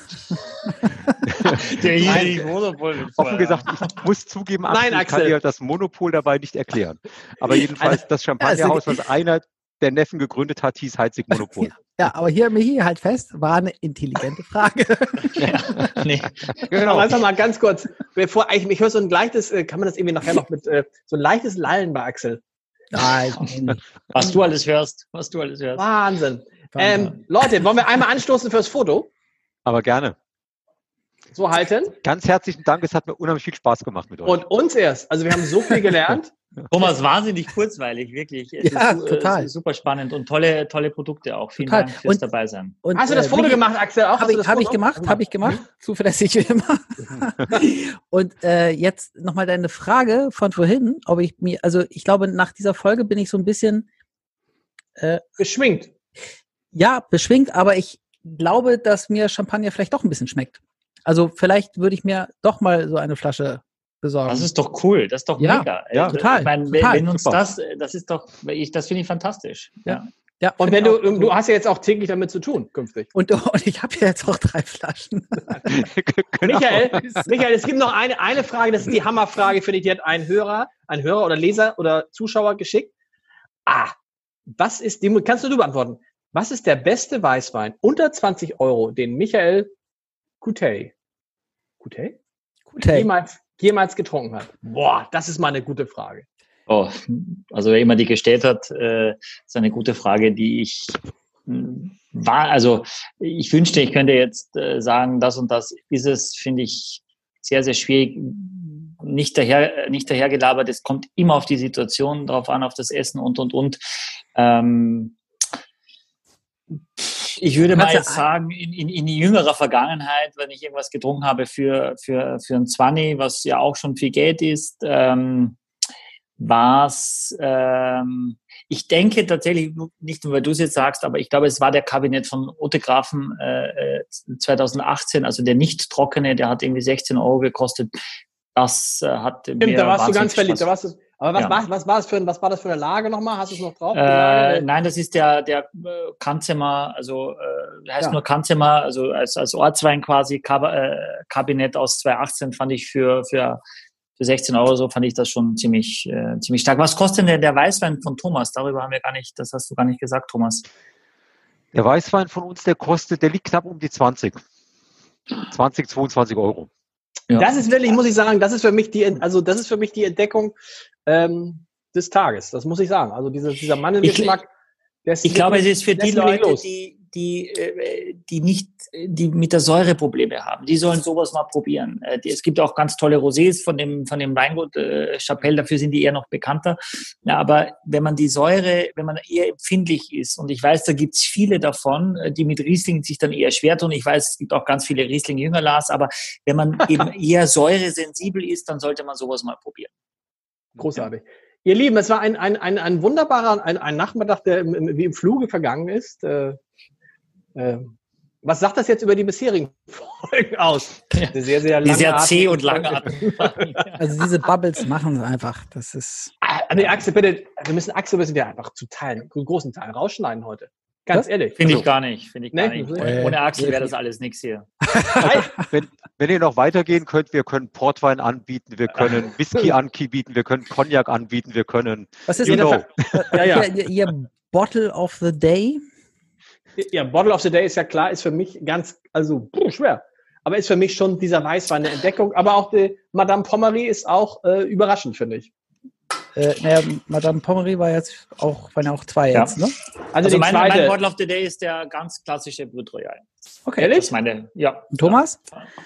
Der hieß nicht Monopol mit Vornamen. Offen gesagt, ich muss zugeben, ich kann dir das Monopol dabei nicht erklären. Aber jedenfalls das Champagnerhaus, was einer der Neffen gegründet hat, hieß Heidsieck Monopol. Ja, aber hier, Michi, halt fest, war eine intelligente Frage. Nee. Genau. Aber einfach mal ganz kurz, bevor ich höre so ein leichtes, kann man das irgendwie nachher noch mit so ein leichtes Lallen bei Axel? Nein. Was du alles hörst. Wahnsinn. Leute, wollen wir einmal anstoßen fürs Foto? Aber gerne. So halten. Ganz herzlichen Dank, es hat mir unheimlich viel Spaß gemacht mit euch. Und uns erst. Also wir haben so viel gelernt. Thomas, wahnsinnig kurzweilig, wirklich. Es total. ist super spannend und tolle Produkte auch. Vielen Dank fürs Dabeisein. Hast du das Foto gemacht, Axel? Habe ich gemacht. Zuverlässig wie immer. Und jetzt nochmal deine Frage von vorhin, ob ich ich glaube, nach dieser Folge bin ich so ein bisschen beschwingt. Ja, beschwingt, aber ich glaube, dass mir Champagner vielleicht doch ein bisschen schmeckt. Also vielleicht würde ich mir doch mal so eine Flasche besorgen. Das ist doch cool, das ist doch mega. Ja, total. Ich meine, wenn uns das ist doch, das finde ich fantastisch. Ja, und wenn du hast ja jetzt auch täglich damit zu tun, künftig. Und ich habe ja jetzt auch 3 Flaschen. Genau. Michael, es gibt noch eine Frage, das ist die Hammerfrage, finde ich, die hat ein Hörer oder Leser oder Zuschauer geschickt. Kannst du beantworten? Was ist der beste Weißwein unter 20 Euro, den Michael Coutet jemals getrunken hat? Boah, das ist mal eine gute Frage. Oh, also wer immer die gestellt hat, ist eine gute Frage, die ich ich wünschte, ich könnte jetzt sagen, das und das ist es, finde ich sehr, sehr schwierig. Nicht dahergelabert, es kommt immer auf die Situation drauf an, auf das Essen und. Ich würde mal jetzt sagen, in die jüngere Vergangenheit, wenn ich irgendwas getrunken habe für ein 20, was ja auch schon viel Geld ist, ich denke tatsächlich, nicht nur weil du es jetzt sagst, aber ich glaube, es war der Kabinett von Otte Grafen 2018, also der nicht trockene, der hat irgendwie 16 Euro gekostet. Das hat mir da warst du ganz verliebt. Aber was war das für eine Lage nochmal? Hast du es noch drauf? Nein, das ist der Kanzimmer, also heißt nur Kanzimmer, also als Ortswein quasi, Kabinett aus 2018 fand ich für 16 Euro so, fand ich das schon ziemlich stark. Was kostet denn der Weißwein von Thomas? Das hast du gar nicht gesagt, Thomas. Der Weißwein von uns, der liegt knapp um die 22 Euro. Ja. Das ist wirklich, muss ich sagen, das ist für mich die Entdeckung des Tages. Das muss ich sagen. Also dieser Mandelgeschmack. Ich glaube, es ist für die Leute, die mit der Säure Probleme haben. Die sollen sowas mal probieren. Es gibt auch ganz tolle Rosés von dem Weingut Chapelle, dafür sind die eher noch bekannter. Ja, aber wenn man eher empfindlich ist, und ich weiß, da gibt's viele davon, die mit Riesling sich dann eher schwer tun. Ich weiß, es gibt auch ganz viele Riesling-Jünger, Lars, aber wenn man eben eher säuresensibel ist, dann sollte man sowas mal probieren. Großartig. Ja. Ihr Lieben, es war ein wunderbarer, ein Nachmittag, der wie im Fluge vergangen ist. Was sagt das jetzt über die bisherigen Folgen aus? Sehr, sehr lange. Sehr zäh und lange. Also diese Bubbles machen es einfach. Das ist. Nee, Axel, bitte, wir müssen ja einfach zu großen Teilen rausschneiden heute. Ganz ehrlich. Finde ich gar nicht. Ohne Axel wäre das alles nichts hier. Wenn ihr noch weitergehen könnt, wir können Portwein anbieten, wir können Whisky anbieten, wir können Cognac anbieten, wir können. Was ist Ihr Bottle of the Day? Ja, Bottle of the Day ist ja klar, ist für mich schwer. Aber ist für mich schon dieser Weißwein eine Entdeckung. Aber auch die Madame Pommery ist auch überraschend, finde ich. Madame Pommery waren ja auch zwei jetzt, ne? Also mein Bottle of the Day ist der ganz klassische Brut Royal. Okay. Ehrlich? Und Thomas?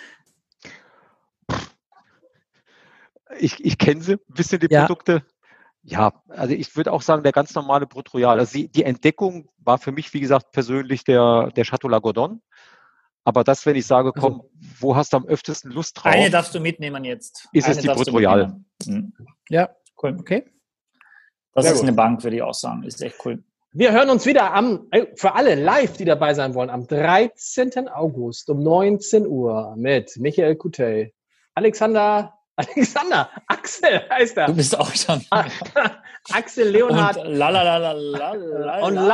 Ich kenne sie, ein bisschen die Produkte. Ja, also ich würde auch sagen, der ganz normale Brut Royal. Also die Entdeckung war für mich, wie gesagt, persönlich der Chateau Lagordon. Aber das, wenn ich sage, komm, wo hast du am öftesten Lust drauf? Eine darfst du mitnehmen jetzt. Ist es die Brut Royal? Ja, cool. Okay. Das ist eine Bank, würde ich auch sagen. Ist echt cool. Wir hören uns wieder für alle live, die dabei sein wollen, am 13. August um 19 Uhr mit Michael Coutet, Axel heißt er. Du bist auch schon. Axel Leonhard. Und Lalalas. Und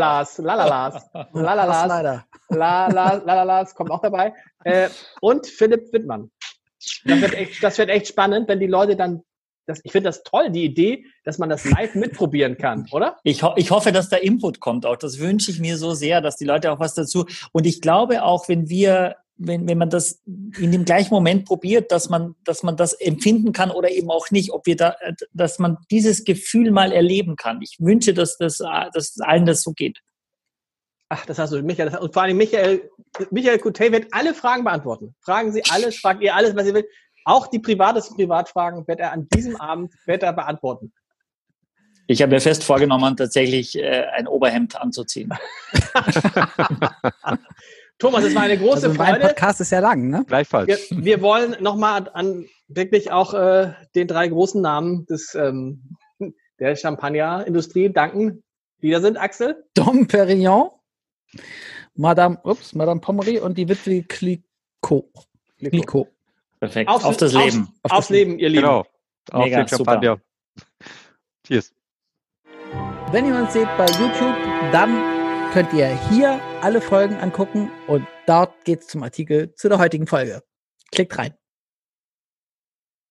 Lalalas kommt auch dabei. Und Philipp Wittmann. Das wird echt spannend, wenn die Leute dann, ich finde das toll, die Idee, dass man das live mitprobieren kann, oder? Ich hoffe, dass da Input kommt auch. Das wünsche ich mir so sehr, dass die Leute auch was dazu. Und ich glaube auch, wenn man das in dem gleichen Moment probiert, dass man das empfinden kann oder eben auch nicht, dass man dieses Gefühl mal erleben kann. Ich wünsche, dass allen das so geht. Ach, das hast du, Michael. Und vor allem Michael Coutet wird alle Fragen beantworten. Fragen Sie alles, fragt ihr alles, was ihr will. Auch die privatesten Privatfragen wird er an diesem Abend beantworten. Ich habe mir fest vorgenommen, tatsächlich ein Oberhemd anzuziehen. Thomas, es war eine große Freude. Mein Podcast ist ja lang, ne? Gleichfalls. Wir wollen nochmal an wirklich auch den 3 großen Namen der Champagnerindustrie danken, die da sind, Axel. Dom Perignon, Madame Pommery und die Witwe Clicquot. Perfekt. Auf das Leben. Aufs Leben, ihr Lieben. Genau. Auf den Champagner. Cheers. Wenn ihr uns seht bei YouTube, dann könnt ihr hier alle Folgen angucken und dort geht's zum Artikel zu der heutigen Folge. Klickt rein.